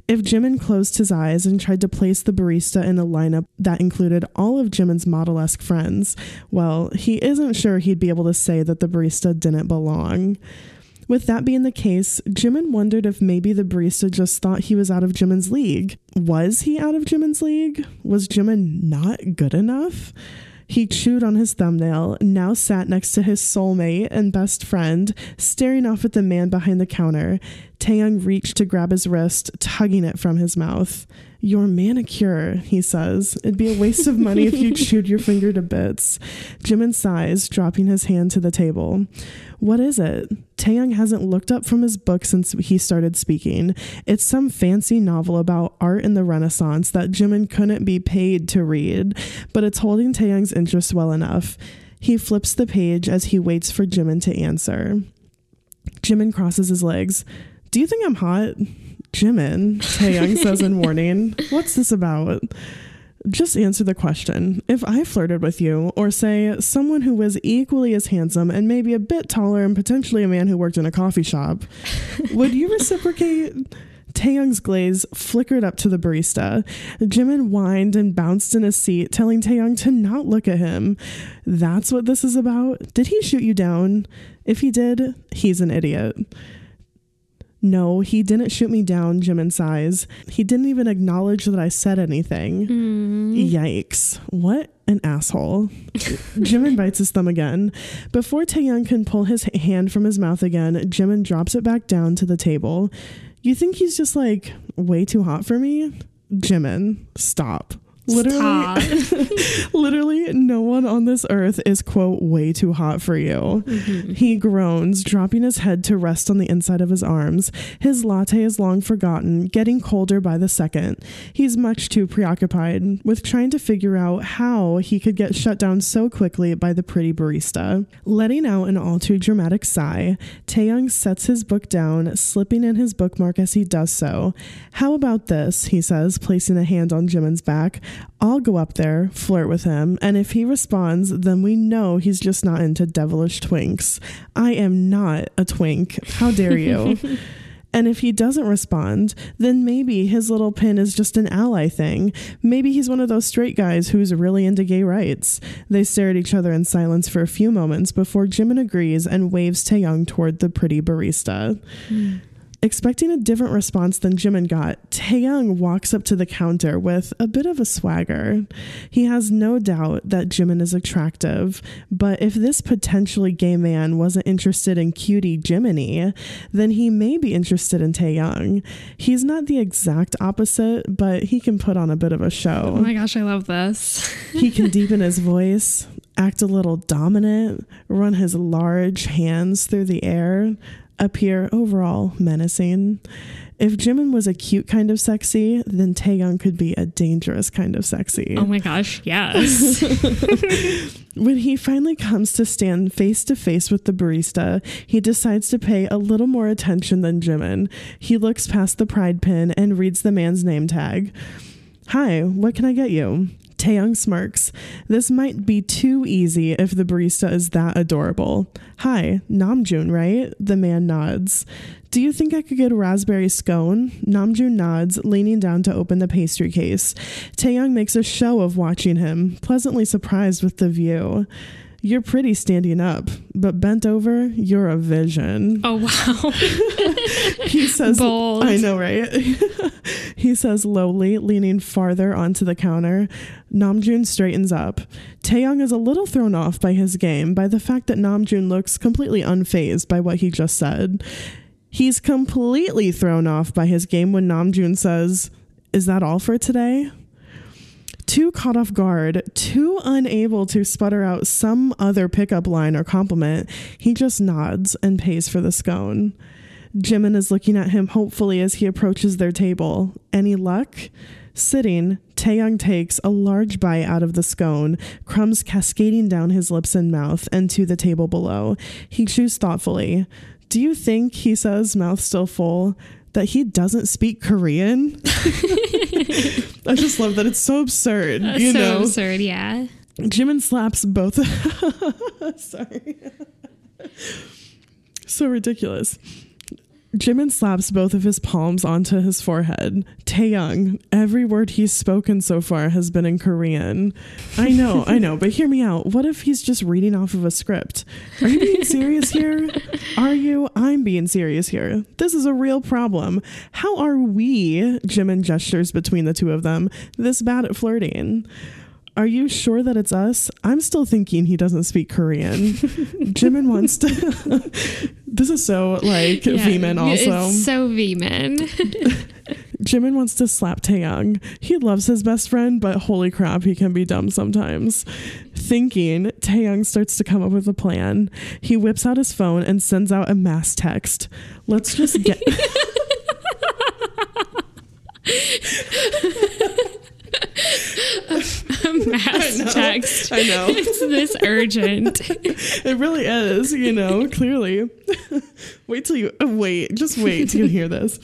If Jimin closed his eyes and tried to place the barista in a lineup that included all of Jimin's model-esque friends, well, he isn't sure he'd be able to say that the barista didn't belong. With that being the case, Jimin wondered if maybe the barista just thought he was out of Jimin's league. Was he out of Jimin's league? Was Jimin not good enough? He chewed on his thumbnail, now sat next to his soulmate and best friend, staring off at the man behind the counter. Taehyung reached to grab his wrist, tugging it from his mouth. "Your manicure," he says. "It'd be a waste of money if you chewed your finger to bits." Jimin sighs, dropping his hand to the table. "What is it?" Taehyung hasn't looked up from his book since he started speaking. It's some fancy novel about art in the Renaissance that Jimin couldn't be paid to read, but it's holding Taehyung's interest well enough. He flips the page as he waits for Jimin to answer. Jimin crosses his legs. "Do you think I'm hot?" "Jimin," Taehyung says in warning. "What's this about?" "Just answer the question. If I flirted with you, or say someone who was equally as handsome and maybe a bit taller and potentially a man who worked in a coffee shop, would you reciprocate?" Taehyung's glaze flickered up to the barista. Jimin whined and bounced in his seat, telling Taehyung to not look at him. "That's what this is about? Did he shoot you down? If he did, he's an idiot." "No, he didn't shoot me down," Jimin sighs. "He didn't even acknowledge that I said anything." Yikes. What an asshole. Jimin bites his thumb again. Before Taehyung can pull his hand from his mouth again, Jimin drops it back down to the table. "You think he's just like way too hot for me?" "Jimin, stop." Literally, no one on this earth is, quote, way too hot for you. He groans, dropping his head to rest on the inside of his arms. His latte is long forgotten, getting colder by the second. He's much too preoccupied with trying to figure out how he could get shut down so quickly by the pretty barista. Letting out an all too dramatic sigh, Taehyung sets his book down, slipping in his bookmark as he does so. "How about this?" he says, placing a hand on Jimin's back. "I'll go up there, flirt with him, and if he responds, then we know he's just not into devilish twinks. I am not a twink. How dare you?" And if he doesn't respond, then maybe his little pin is just an ally thing. Maybe he's one of those straight guys who's really into gay rights. They stare at each other in silence for a few moments before Jimin agrees and waves Taehyung toward the pretty barista. Expecting a different response than Jimin got, Taehyung walks up to the counter with a bit of a swagger. He has no doubt that Jimin is attractive, but if this potentially gay man wasn't interested in cutie Jiminy, then he may be interested in Taehyung. He's not the exact opposite, but he can put on a bit of a show. Oh my gosh, I love this. He can deepen his voice, act a little dominant, run his large hands through the air, appear overall menacing. If Jimin was a cute kind of sexy, then Taehyung could be a dangerous kind of sexy. Oh my gosh, yes. When he finally comes to stand face to face with the barista, he decides to pay a little more attention than Jimin. He looks past the pride pin and reads the man's name tag. "Hi, what can I get you?" Taehyung smirks. This might be too easy if the barista is that adorable. "Hi, Namjoon, right?" The man nods. "Do you think I could get a raspberry scone?" Namjoon nods, leaning down to open the pastry case. Taehyung makes a show of watching him, pleasantly surprised with the view. "You're pretty standing up, but bent over, you're a vision." Oh, wow. He says, bold. I know, right? He says lowly, leaning farther onto the counter. Namjoon straightens up. Taehyung is a little thrown off by his game, by the fact that Namjoon looks completely unfazed by what he just said. He's completely thrown off by his game when Namjoon says, "Is that all for today?" Too caught off guard, too unable to sputter out some other pickup line or compliment, he just nods and pays for the scone. Jimin is looking at him hopefully as he approaches their table. Any luck? Sitting, Taehyung takes a large bite out of the scone, crumbs cascading down his lips and mouth and to the table below. He chews thoughtfully. "Do you think," he says, mouth still full, "that he doesn't speak Korean?" I just love that. It's so absurd. You know? Absurd, yeah. Jimin slaps both. Sorry. So ridiculous. Jimin slaps both of his palms onto his forehead. Taeyoung, every word he's spoken so far has been in Korean. I know, but hear me out. What if he's just reading off of a script? Are you being serious here? Are you? I'm being serious here. This is a real problem. How are we, Jimin gestures between the two of them, this bad at flirting? Are you sure that it's us? I'm still thinking he doesn't speak Korean. Jimin wants to... This is so like Veeman also. It's so Veeman. Jimin wants to slap Taeyoung. He loves his best friend, but holy crap, he can be dumb sometimes. Thinking, Taeyoung starts to come up with a plan. He whips out his phone and sends out a mass text. Let's just get... A mass text. I know. It's this urgent. It really is, clearly. Just wait till you hear this.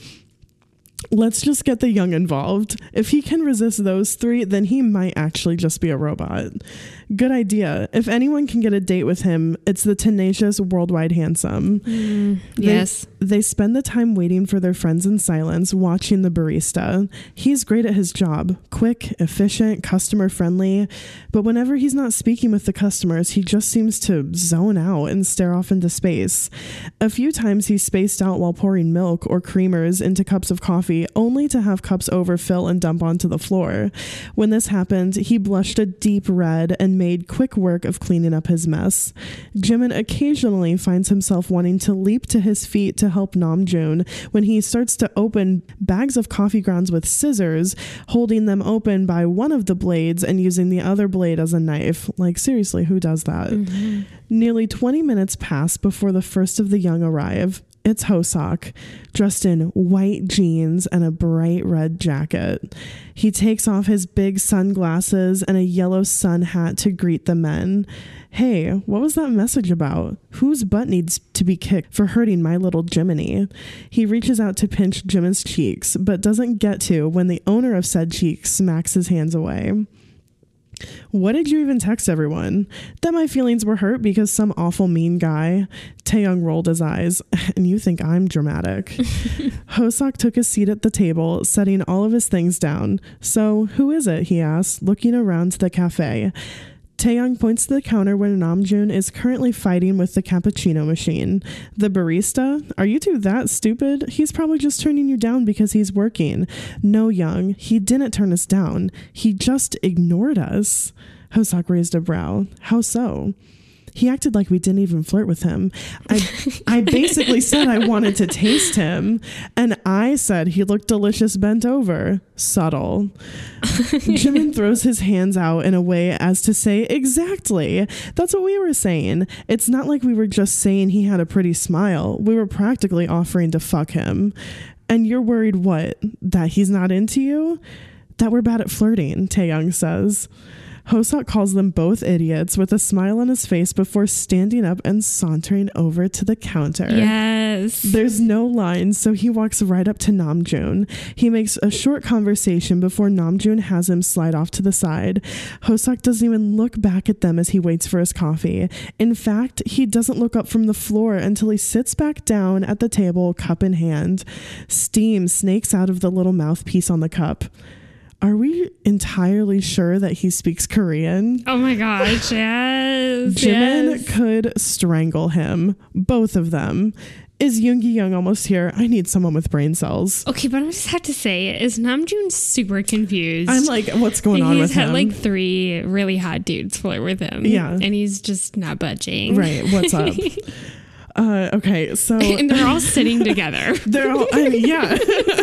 Let's just get the young involved. If he can resist those three, then he might actually just be a robot. Good idea. If anyone can get a date with him, it's the tenacious worldwide handsome. Yes. They spend the time waiting for their friends in silence, watching the barista. He's great at his job. Quick, efficient, customer friendly. But whenever he's not speaking with the customers, he just seems to zone out and stare off into space. A few times he spaced out while pouring milk or creamers into cups of coffee, only to have cups overfill and dump onto the floor. When this happened, he blushed a deep red and made quick work of cleaning up his mess. Jimin occasionally finds himself wanting to leap to his feet to help Namjoon when he starts to open bags of coffee grounds with scissors, holding them open by one of the blades and using the other blade as a knife. Like, seriously, who does that? Mm-hmm. Nearly 20 minutes pass before the first of the young arrive. It's Hoseok, dressed in white jeans and a bright red jacket. He takes off his big sunglasses and a yellow sun hat to greet the men. Hey, what was that message about? Whose butt needs to be kicked for hurting my little Jiminy? He reaches out to pinch Jimin's cheeks, but doesn't get to when the owner of said cheeks smacks his hands away. What did you even text everyone? That my feelings were hurt because some awful mean guy? Taeyoung rolled his eyes. And you think I'm dramatic. Hoseok took his seat at the table, setting all of his things down. So, who is it? He asked, looking around the cafe. Taeyoung points to the counter where Namjoon is currently fighting with the cappuccino machine. The barista? Are you two that stupid? He's probably just turning you down because he's working. No, Young, he didn't turn us down. He just ignored us. Hoseok raised a brow. How so? He acted like we didn't even flirt with him. I basically said I wanted to taste him, and I said he looked delicious bent over. Subtle. Jimin throws his hands out in a way as to say, exactly. That's what we were saying. It's not like we were just saying he had a pretty smile. We were practically offering to fuck him. And you're worried what? That he's not into you? That we're bad at flirting, Taeyoung says. Hoseok calls them both idiots with a smile on his face before standing up and sauntering over to the counter. Yes. There's no line, so he walks right up to Namjoon. He makes a short conversation before Namjoon has him slide off to the side. Hoseok doesn't even look back at them as he waits for his coffee. In fact, he doesn't look up from the floor until he sits back down at the table, cup in hand. Steam snakes out of the little mouthpiece on the cup. Are we entirely sure that he speaks Korean? Oh my gosh, yes. Jimin could strangle him. Both of them. Is Yoongi Young almost here? I need someone with brain cells. Okay, but I just have to say, is Namjoon super confused? I'm like, what's going on with him? He's had like 3 really hot dudes flirt with him. Yeah. And he's just not budging. Right, what's up? Okay, so... And they're all sitting together. They're all... yeah.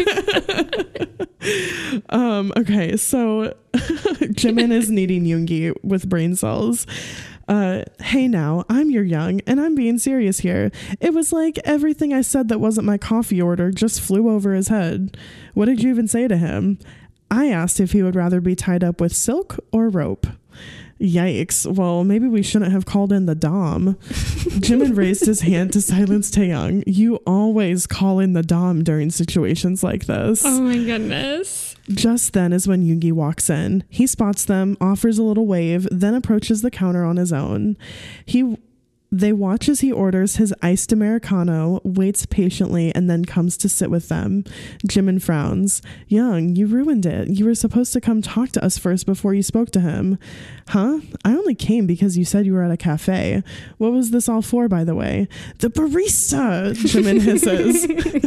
Okay, so Jimin is needing Yoongi with brain cells. Hey now, I'm your Young, and I'm being serious here. It was like everything I said that wasn't my coffee order just flew over his head. What did you even say to him? I asked if he would rather be tied up with silk or rope. Yikes. Well, maybe we shouldn't have called in the Dom. Jimin raised his hand to silence Taeyoung. You always call in the Dom during situations like this. Oh my goodness. Just then is when Yoongi walks in. He spots them, offers a little wave, then approaches the counter on his own. They watch as he orders his iced Americano, waits patiently, and then comes to sit with them. Jimin frowns. Young, you ruined it. You were supposed to come talk to us first before you spoke to him. Huh? I only came because you said you were at a cafe. What was this all for, by the way? The barista, Jimin hisses.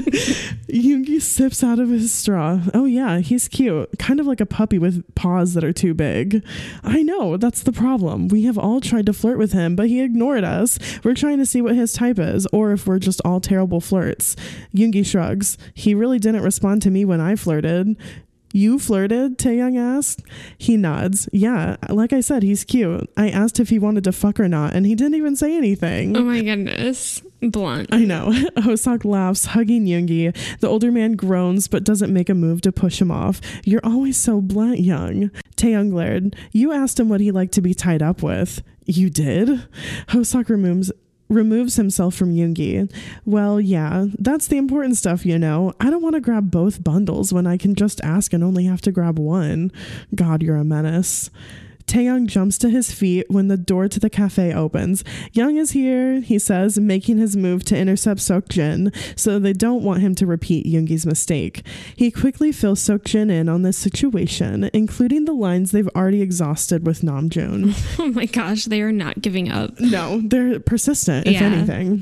Yoongi sips out of his straw. Oh yeah, he's cute. Kind of like a puppy with paws that are too big. I know, that's the problem. We have all tried to flirt with him, but he ignored us. We're trying to see what his type is, or if we're just all terrible flirts. Yoongi shrugs. He really didn't respond to me when I flirted. You flirted? Taeyoung asked. He nods. Yeah, like I said, he's cute. I asked if he wanted to fuck or not, and he didn't even say anything. Oh my goodness. Blunt. I know. Hoseok laughs, hugging Yoongi. The older man groans, but doesn't make a move to push him off. You're always so blunt, Young. Taeyoung glared. You asked him what he liked to be tied up with. You did? Hoseok removes himself from Yoongi. Well, yeah, that's the important stuff, you know. I don't want to grab both bundles when I can just ask and only have to grab one. God, you're a menace. Taeyoung jumps to his feet when the door to the cafe opens. Young is here, he says, making his move to intercept Seokjin, so they don't want him to repeat Yoongi's mistake. He quickly fills Seokjin in on this situation, including the lines they've already exhausted with Namjoon. Oh my gosh, they are not giving up. No, they're persistent, if anything.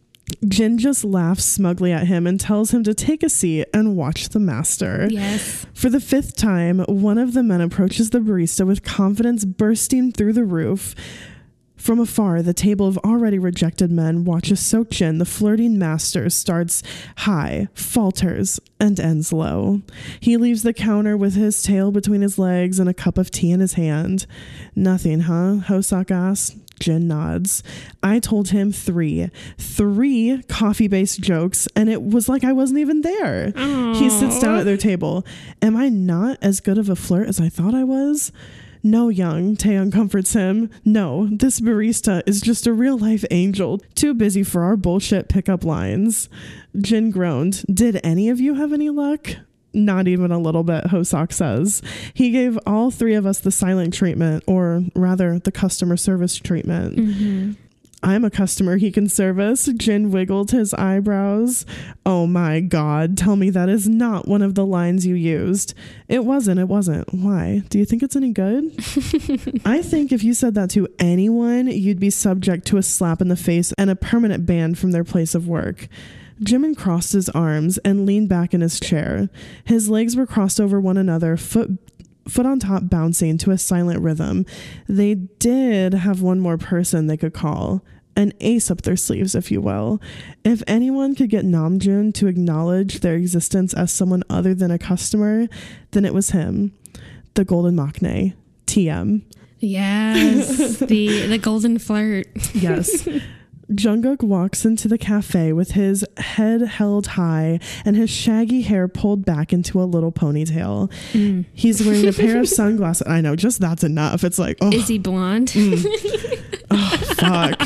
Jin just laughs smugly at him and tells him to take a seat and watch the master. Yes. For the 5th time, one of the men approaches the barista with confidence bursting through the roof. From afar, the table of already rejected men watches Seokjin, the flirting master, starts high, falters, and ends low. He leaves the counter with his tail between his legs and a cup of tea in his hand. Nothing, huh? Hoseok asks. Jin nods. I told him three coffee-based jokes, and it was like I wasn't even there. Aww. He sits down at their table. Am I not as good of a flirt as I thought I was? No, Young, Taeyoung comforts him. No, this barista is just a real-life angel, too busy for our bullshit pickup lines. Jin groaned. Did any of you have any luck? Not even a little bit, Hoseok says. He gave all 3 of us the silent treatment, or rather, the customer service treatment. Mm-hmm. I'm a customer he can service. Jin wiggled his eyebrows. Oh my God, tell me that is not one of the lines you used. It wasn't. Why? Do you think it's any good? I think if you said that to anyone, you'd be subject to a slap in the face and a permanent ban from their place of work. Jimin crossed his arms and leaned back in his chair. His legs were crossed over one another, foot on top bouncing to a silent rhythm. They did have one more person they could call. An ace up their sleeves, if you will. If anyone could get Namjoon to acknowledge their existence as someone other than a customer, then it was him. The Golden Maknae. TM. Yes. the golden flirt. Yes. Jungkook walks into the cafe with his head held high and his shaggy hair pulled back into a little ponytail. He's wearing a pair of sunglasses. I know, just that's enough. It's like, oh. Is he blonde? Oh, fuck.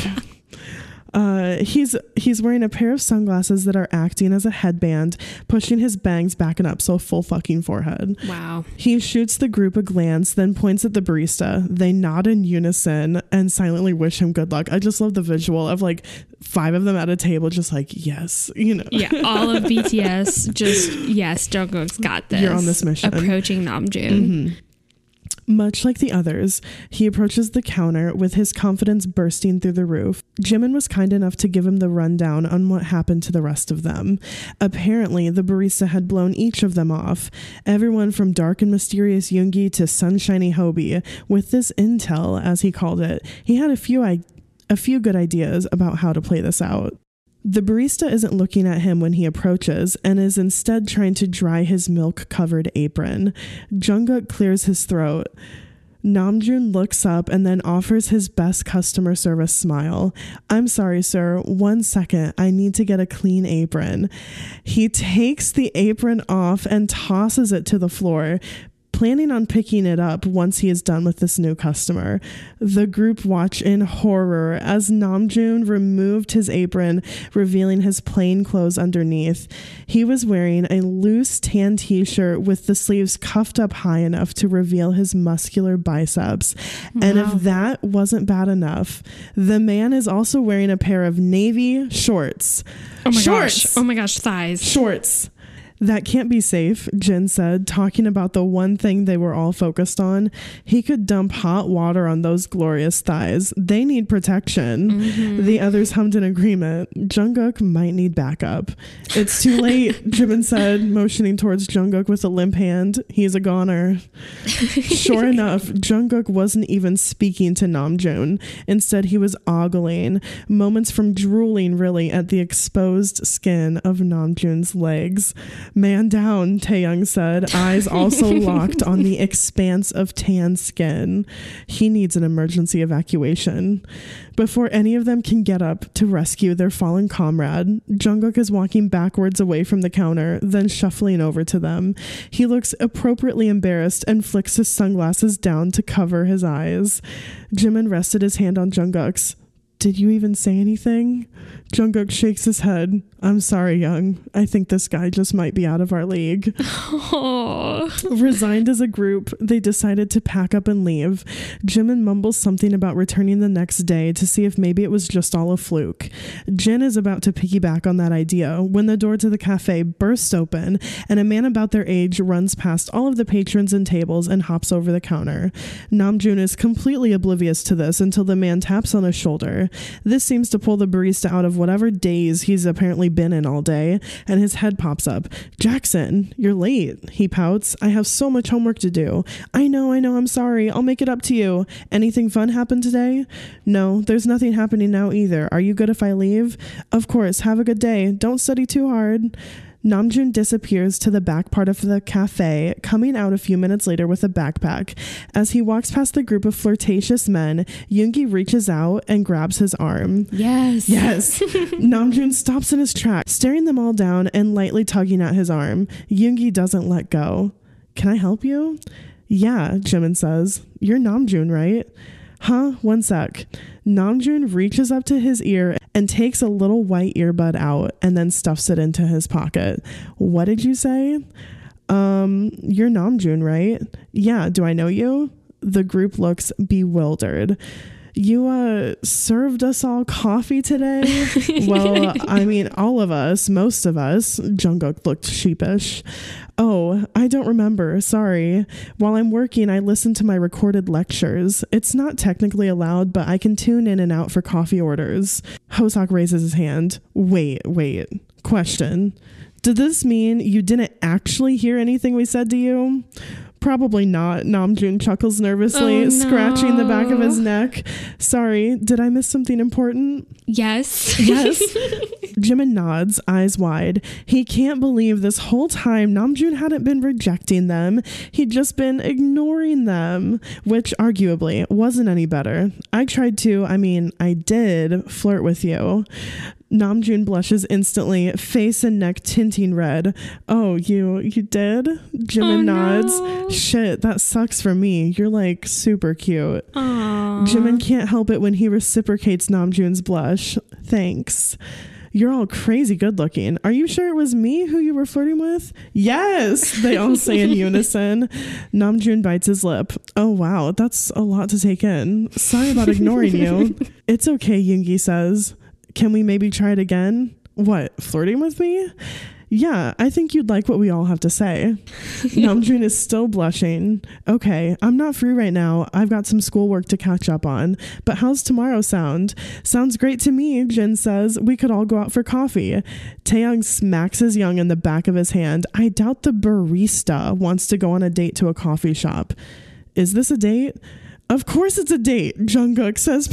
He's wearing a pair of sunglasses that are acting as a headband, pushing his bangs back and up so full fucking forehead. Wow. He shoots the group a glance, then points at the barista. They nod in unison and silently wish him good luck. I just love the visual of like 5 of them at a table, just like, yes, you know. Yeah, all of BTS just, yes, Jungkook's got this. You're on this mission. Approaching Namjoon. Mm-hmm. Much like the others, he approaches the counter with his confidence bursting through the roof. Jimin was kind enough to give him the rundown on what happened to the rest of them. Apparently, the barista had blown each of them off. Everyone from dark and mysterious Yoongi to sunshiny Hobie. With this intel, as he called it, he had a few good ideas about how to play this out. The barista isn't looking at him when he approaches and is instead trying to dry his milk-covered apron. Jungkook clears his throat. Namjoon looks up and then offers his best customer service smile. I'm sorry, sir. 1 second. I need to get a clean apron. He takes the apron off and tosses it to the floor. planning on picking it up once he is done with this new customer. The group watch in horror as Namjoon removed his apron, revealing his plain clothes underneath. He was wearing a loose tan t-shirt with the sleeves cuffed up high enough to reveal his muscular biceps. Wow. And if that wasn't bad enough, the man is also wearing a pair of navy shorts. Oh my gosh. Oh my gosh, thighs. Shorts. That can't be safe, Jin said, talking about the one thing they were all focused on. He could dump hot water on those glorious thighs. They need protection. Mm-hmm. The others hummed in agreement. Jungkook might need backup. It's too late, Jimin said, motioning towards Jungkook with a limp hand. He's a goner. Sure enough, Jungkook wasn't even speaking to Namjoon. Instead, he was ogling, moments from drooling really at the exposed skin of Namjoon's legs. Man down, Taeyoung said, eyes also locked on the expanse of tan skin. He needs an emergency evacuation. Before any of them can get up to rescue their fallen comrade, Jungkook is walking backwards away from the counter, then shuffling over to them. He looks appropriately embarrassed and flicks his sunglasses down to cover his eyes. Jimin rested his hand on Jungkook's. Did you even say anything? Jungkook shakes his head. I'm sorry, Young. I think this guy just might be out of our league. Oh. Resigned as a group, they decided to pack up and leave. Jimin mumbles something about returning the next day to see if maybe it was just all a fluke. Jin is about to piggyback on that idea when the door to the cafe bursts open and a man about their age runs past all of the patrons and tables and hops over the counter. Namjoon is completely oblivious to this until the man taps on his shoulder. This seems to pull the barista out of whatever daze he's apparently been in all day, and his head pops up. Jackson, you're late, he pouts. I have so much homework to do. I know, I'm sorry. I'll make it up to you. Anything fun happened today? No, there's nothing happening now either. Are you good if I leave? Of course, have a good day. Don't study too hard. Namjoon disappears to the back part of the cafe, coming out a few minutes later with a backpack. As he walks past the group of flirtatious men, Yoongi reaches out and grabs his arm. Yes. Namjoon stops in his tracks, staring them all down and lightly tugging at his arm. Yoongi doesn't let go. Can I help you? Yeah, Jimin says. You're Namjoon, right? Huh? One sec. Namjoon reaches up to his ear and takes a little white earbud out and then stuffs it into his pocket. What did you say? You're Namjoon, right? Yeah, do I know you? The group looks bewildered. You served us all coffee today? Well, I mean, all of us, most of us. Jungkook looked sheepish. Oh, I don't remember. Sorry. While I'm working, I listen to my recorded lectures. It's not technically allowed, but I can tune in and out for coffee orders. Hoseok raises his hand. Wait. Question. Did this mean you didn't actually hear anything we said to you? Probably not, Namjoon chuckles nervously, scratching the back of his neck. Sorry, did I miss something important? Yes. Jimin nods, eyes wide. He can't believe this whole time Namjoon hadn't been rejecting them. He'd just been ignoring them, which arguably wasn't any better. I did flirt with you. Namjoon blushes instantly, face and neck tinting red. Oh, you did? Jimin nods. No. Shit, that sucks for me. You're like super cute. Aww. Jimin can't help it when he reciprocates Namjoon's blush. Thanks. You're all crazy good looking. Are you sure it was me who you were flirting with? Yes, they all say in unison. Namjoon bites his lip. Oh, wow, that's a lot to take in. Sorry about ignoring you. It's okay, Yoongi says. Can we maybe try it again? What, flirting with me? Yeah, I think you'd like what we all have to say. Namjoon is still blushing. Okay, I'm not free right now. I've got some schoolwork to catch up on. But how's tomorrow sound? Sounds great to me, Jin says. We could all go out for coffee. Taeyoung smacks his young in the back of his hand. I doubt the barista wants to go on a date to a coffee shop. Is this a date? Of course it's a date, Jungkook says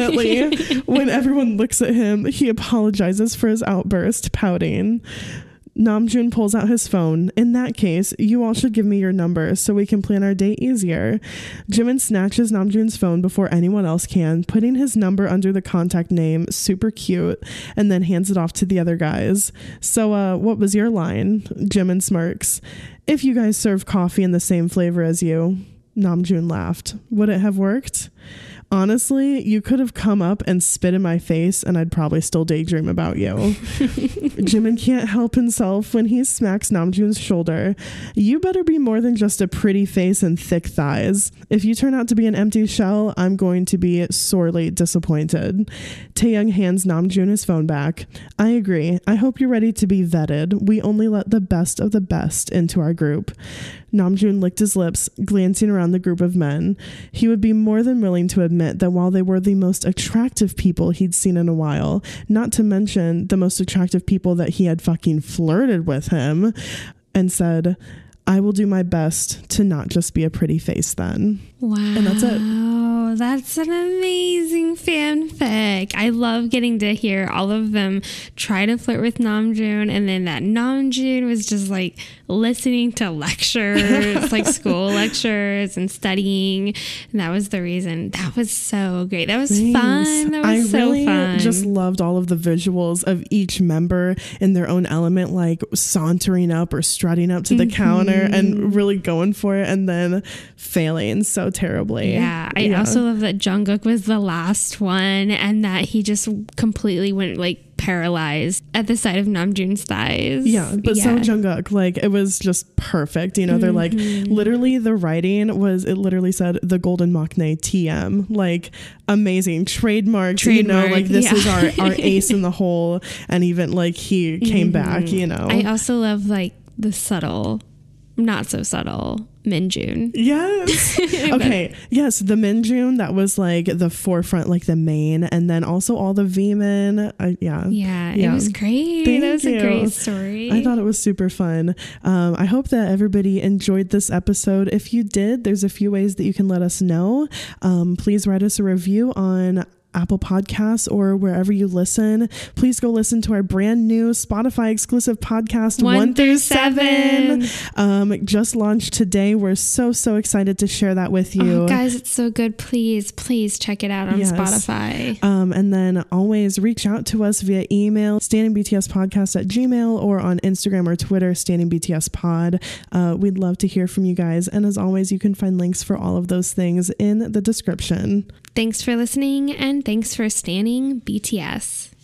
passionately. When everyone looks at him, he apologizes for his outburst, pouting. Namjoon pulls out his phone. In that case, you all should give me your number so we can plan our date easier. Jimin snatches Namjoon's phone before anyone else can, putting his number under the contact name, super cute, and then hands it off to the other guys. So, what was your line? Jimin smirks. If you guys serve coffee in the same flavor as you. Namjoon laughed. Would it have worked? Honestly, you could have come up and spit in my face and I'd probably still daydream about you. Jimin can't help himself when he smacks Namjoon's shoulder. You better be more than just a pretty face and thick thighs. If you turn out to be an empty shell, I'm going to be sorely disappointed. Taeyoung hands Namjoon his phone back. I agree. I hope you're ready to be vetted. We only let the best of the best into our group. Namjoon licked his lips, glancing around the group of men. He would be more than willing to admit that while they were the most attractive people he'd seen in a while, not to mention the most attractive people that he had fucking flirted with him, and said, I will do my best to not just be a pretty face then. Wow. And that's it. That's an amazing fanfic. I love getting to hear all of them try to flirt with Namjoon, and then that Namjoon was just like listening to lectures, like school lectures and studying. And that was the reason. That was so great. That was fun. That was so really fun. Just loved all of the visuals of each member in their own element, like sauntering up or strutting up to the counter and really going for it, and then failing so terribly. Yeah. I also love that Jungkook was the last one, and that he just completely went like paralyzed at the sight of Namjoon's thighs. Yeah, but so Jungkook, like, it was just perfect. You know, they're like, literally the writing was, it literally said the Golden Maknae TM, like, amazing. Trademark, you know, like, this is our ace in the hole. And even like he came back, you know. I also love like the subtle, not so subtle Minjoon. Yes. Okay. Yes, the Minjoon that was like the forefront, like the main, and then also all the V-men. Yeah, it was great. That was a great story. I thought it was super fun. I hope that everybody enjoyed this episode. If you did, there's a few ways that you can let us know. Please write us a review on Apple Podcasts or wherever you listen. Please go listen to our brand new Spotify exclusive podcast 1 through 7. Just launched today. We're so excited to share that with you. Oh, guys, it's so good. Please check it out on Spotify. And then always reach out to us via email, standingbtspodcast@gmail.com, or on Instagram or Twitter, standingbtspod. We'd love to hear from you guys. And as always, you can find links for all of those things in the description. Thanks for listening, and thanks for standing BTS.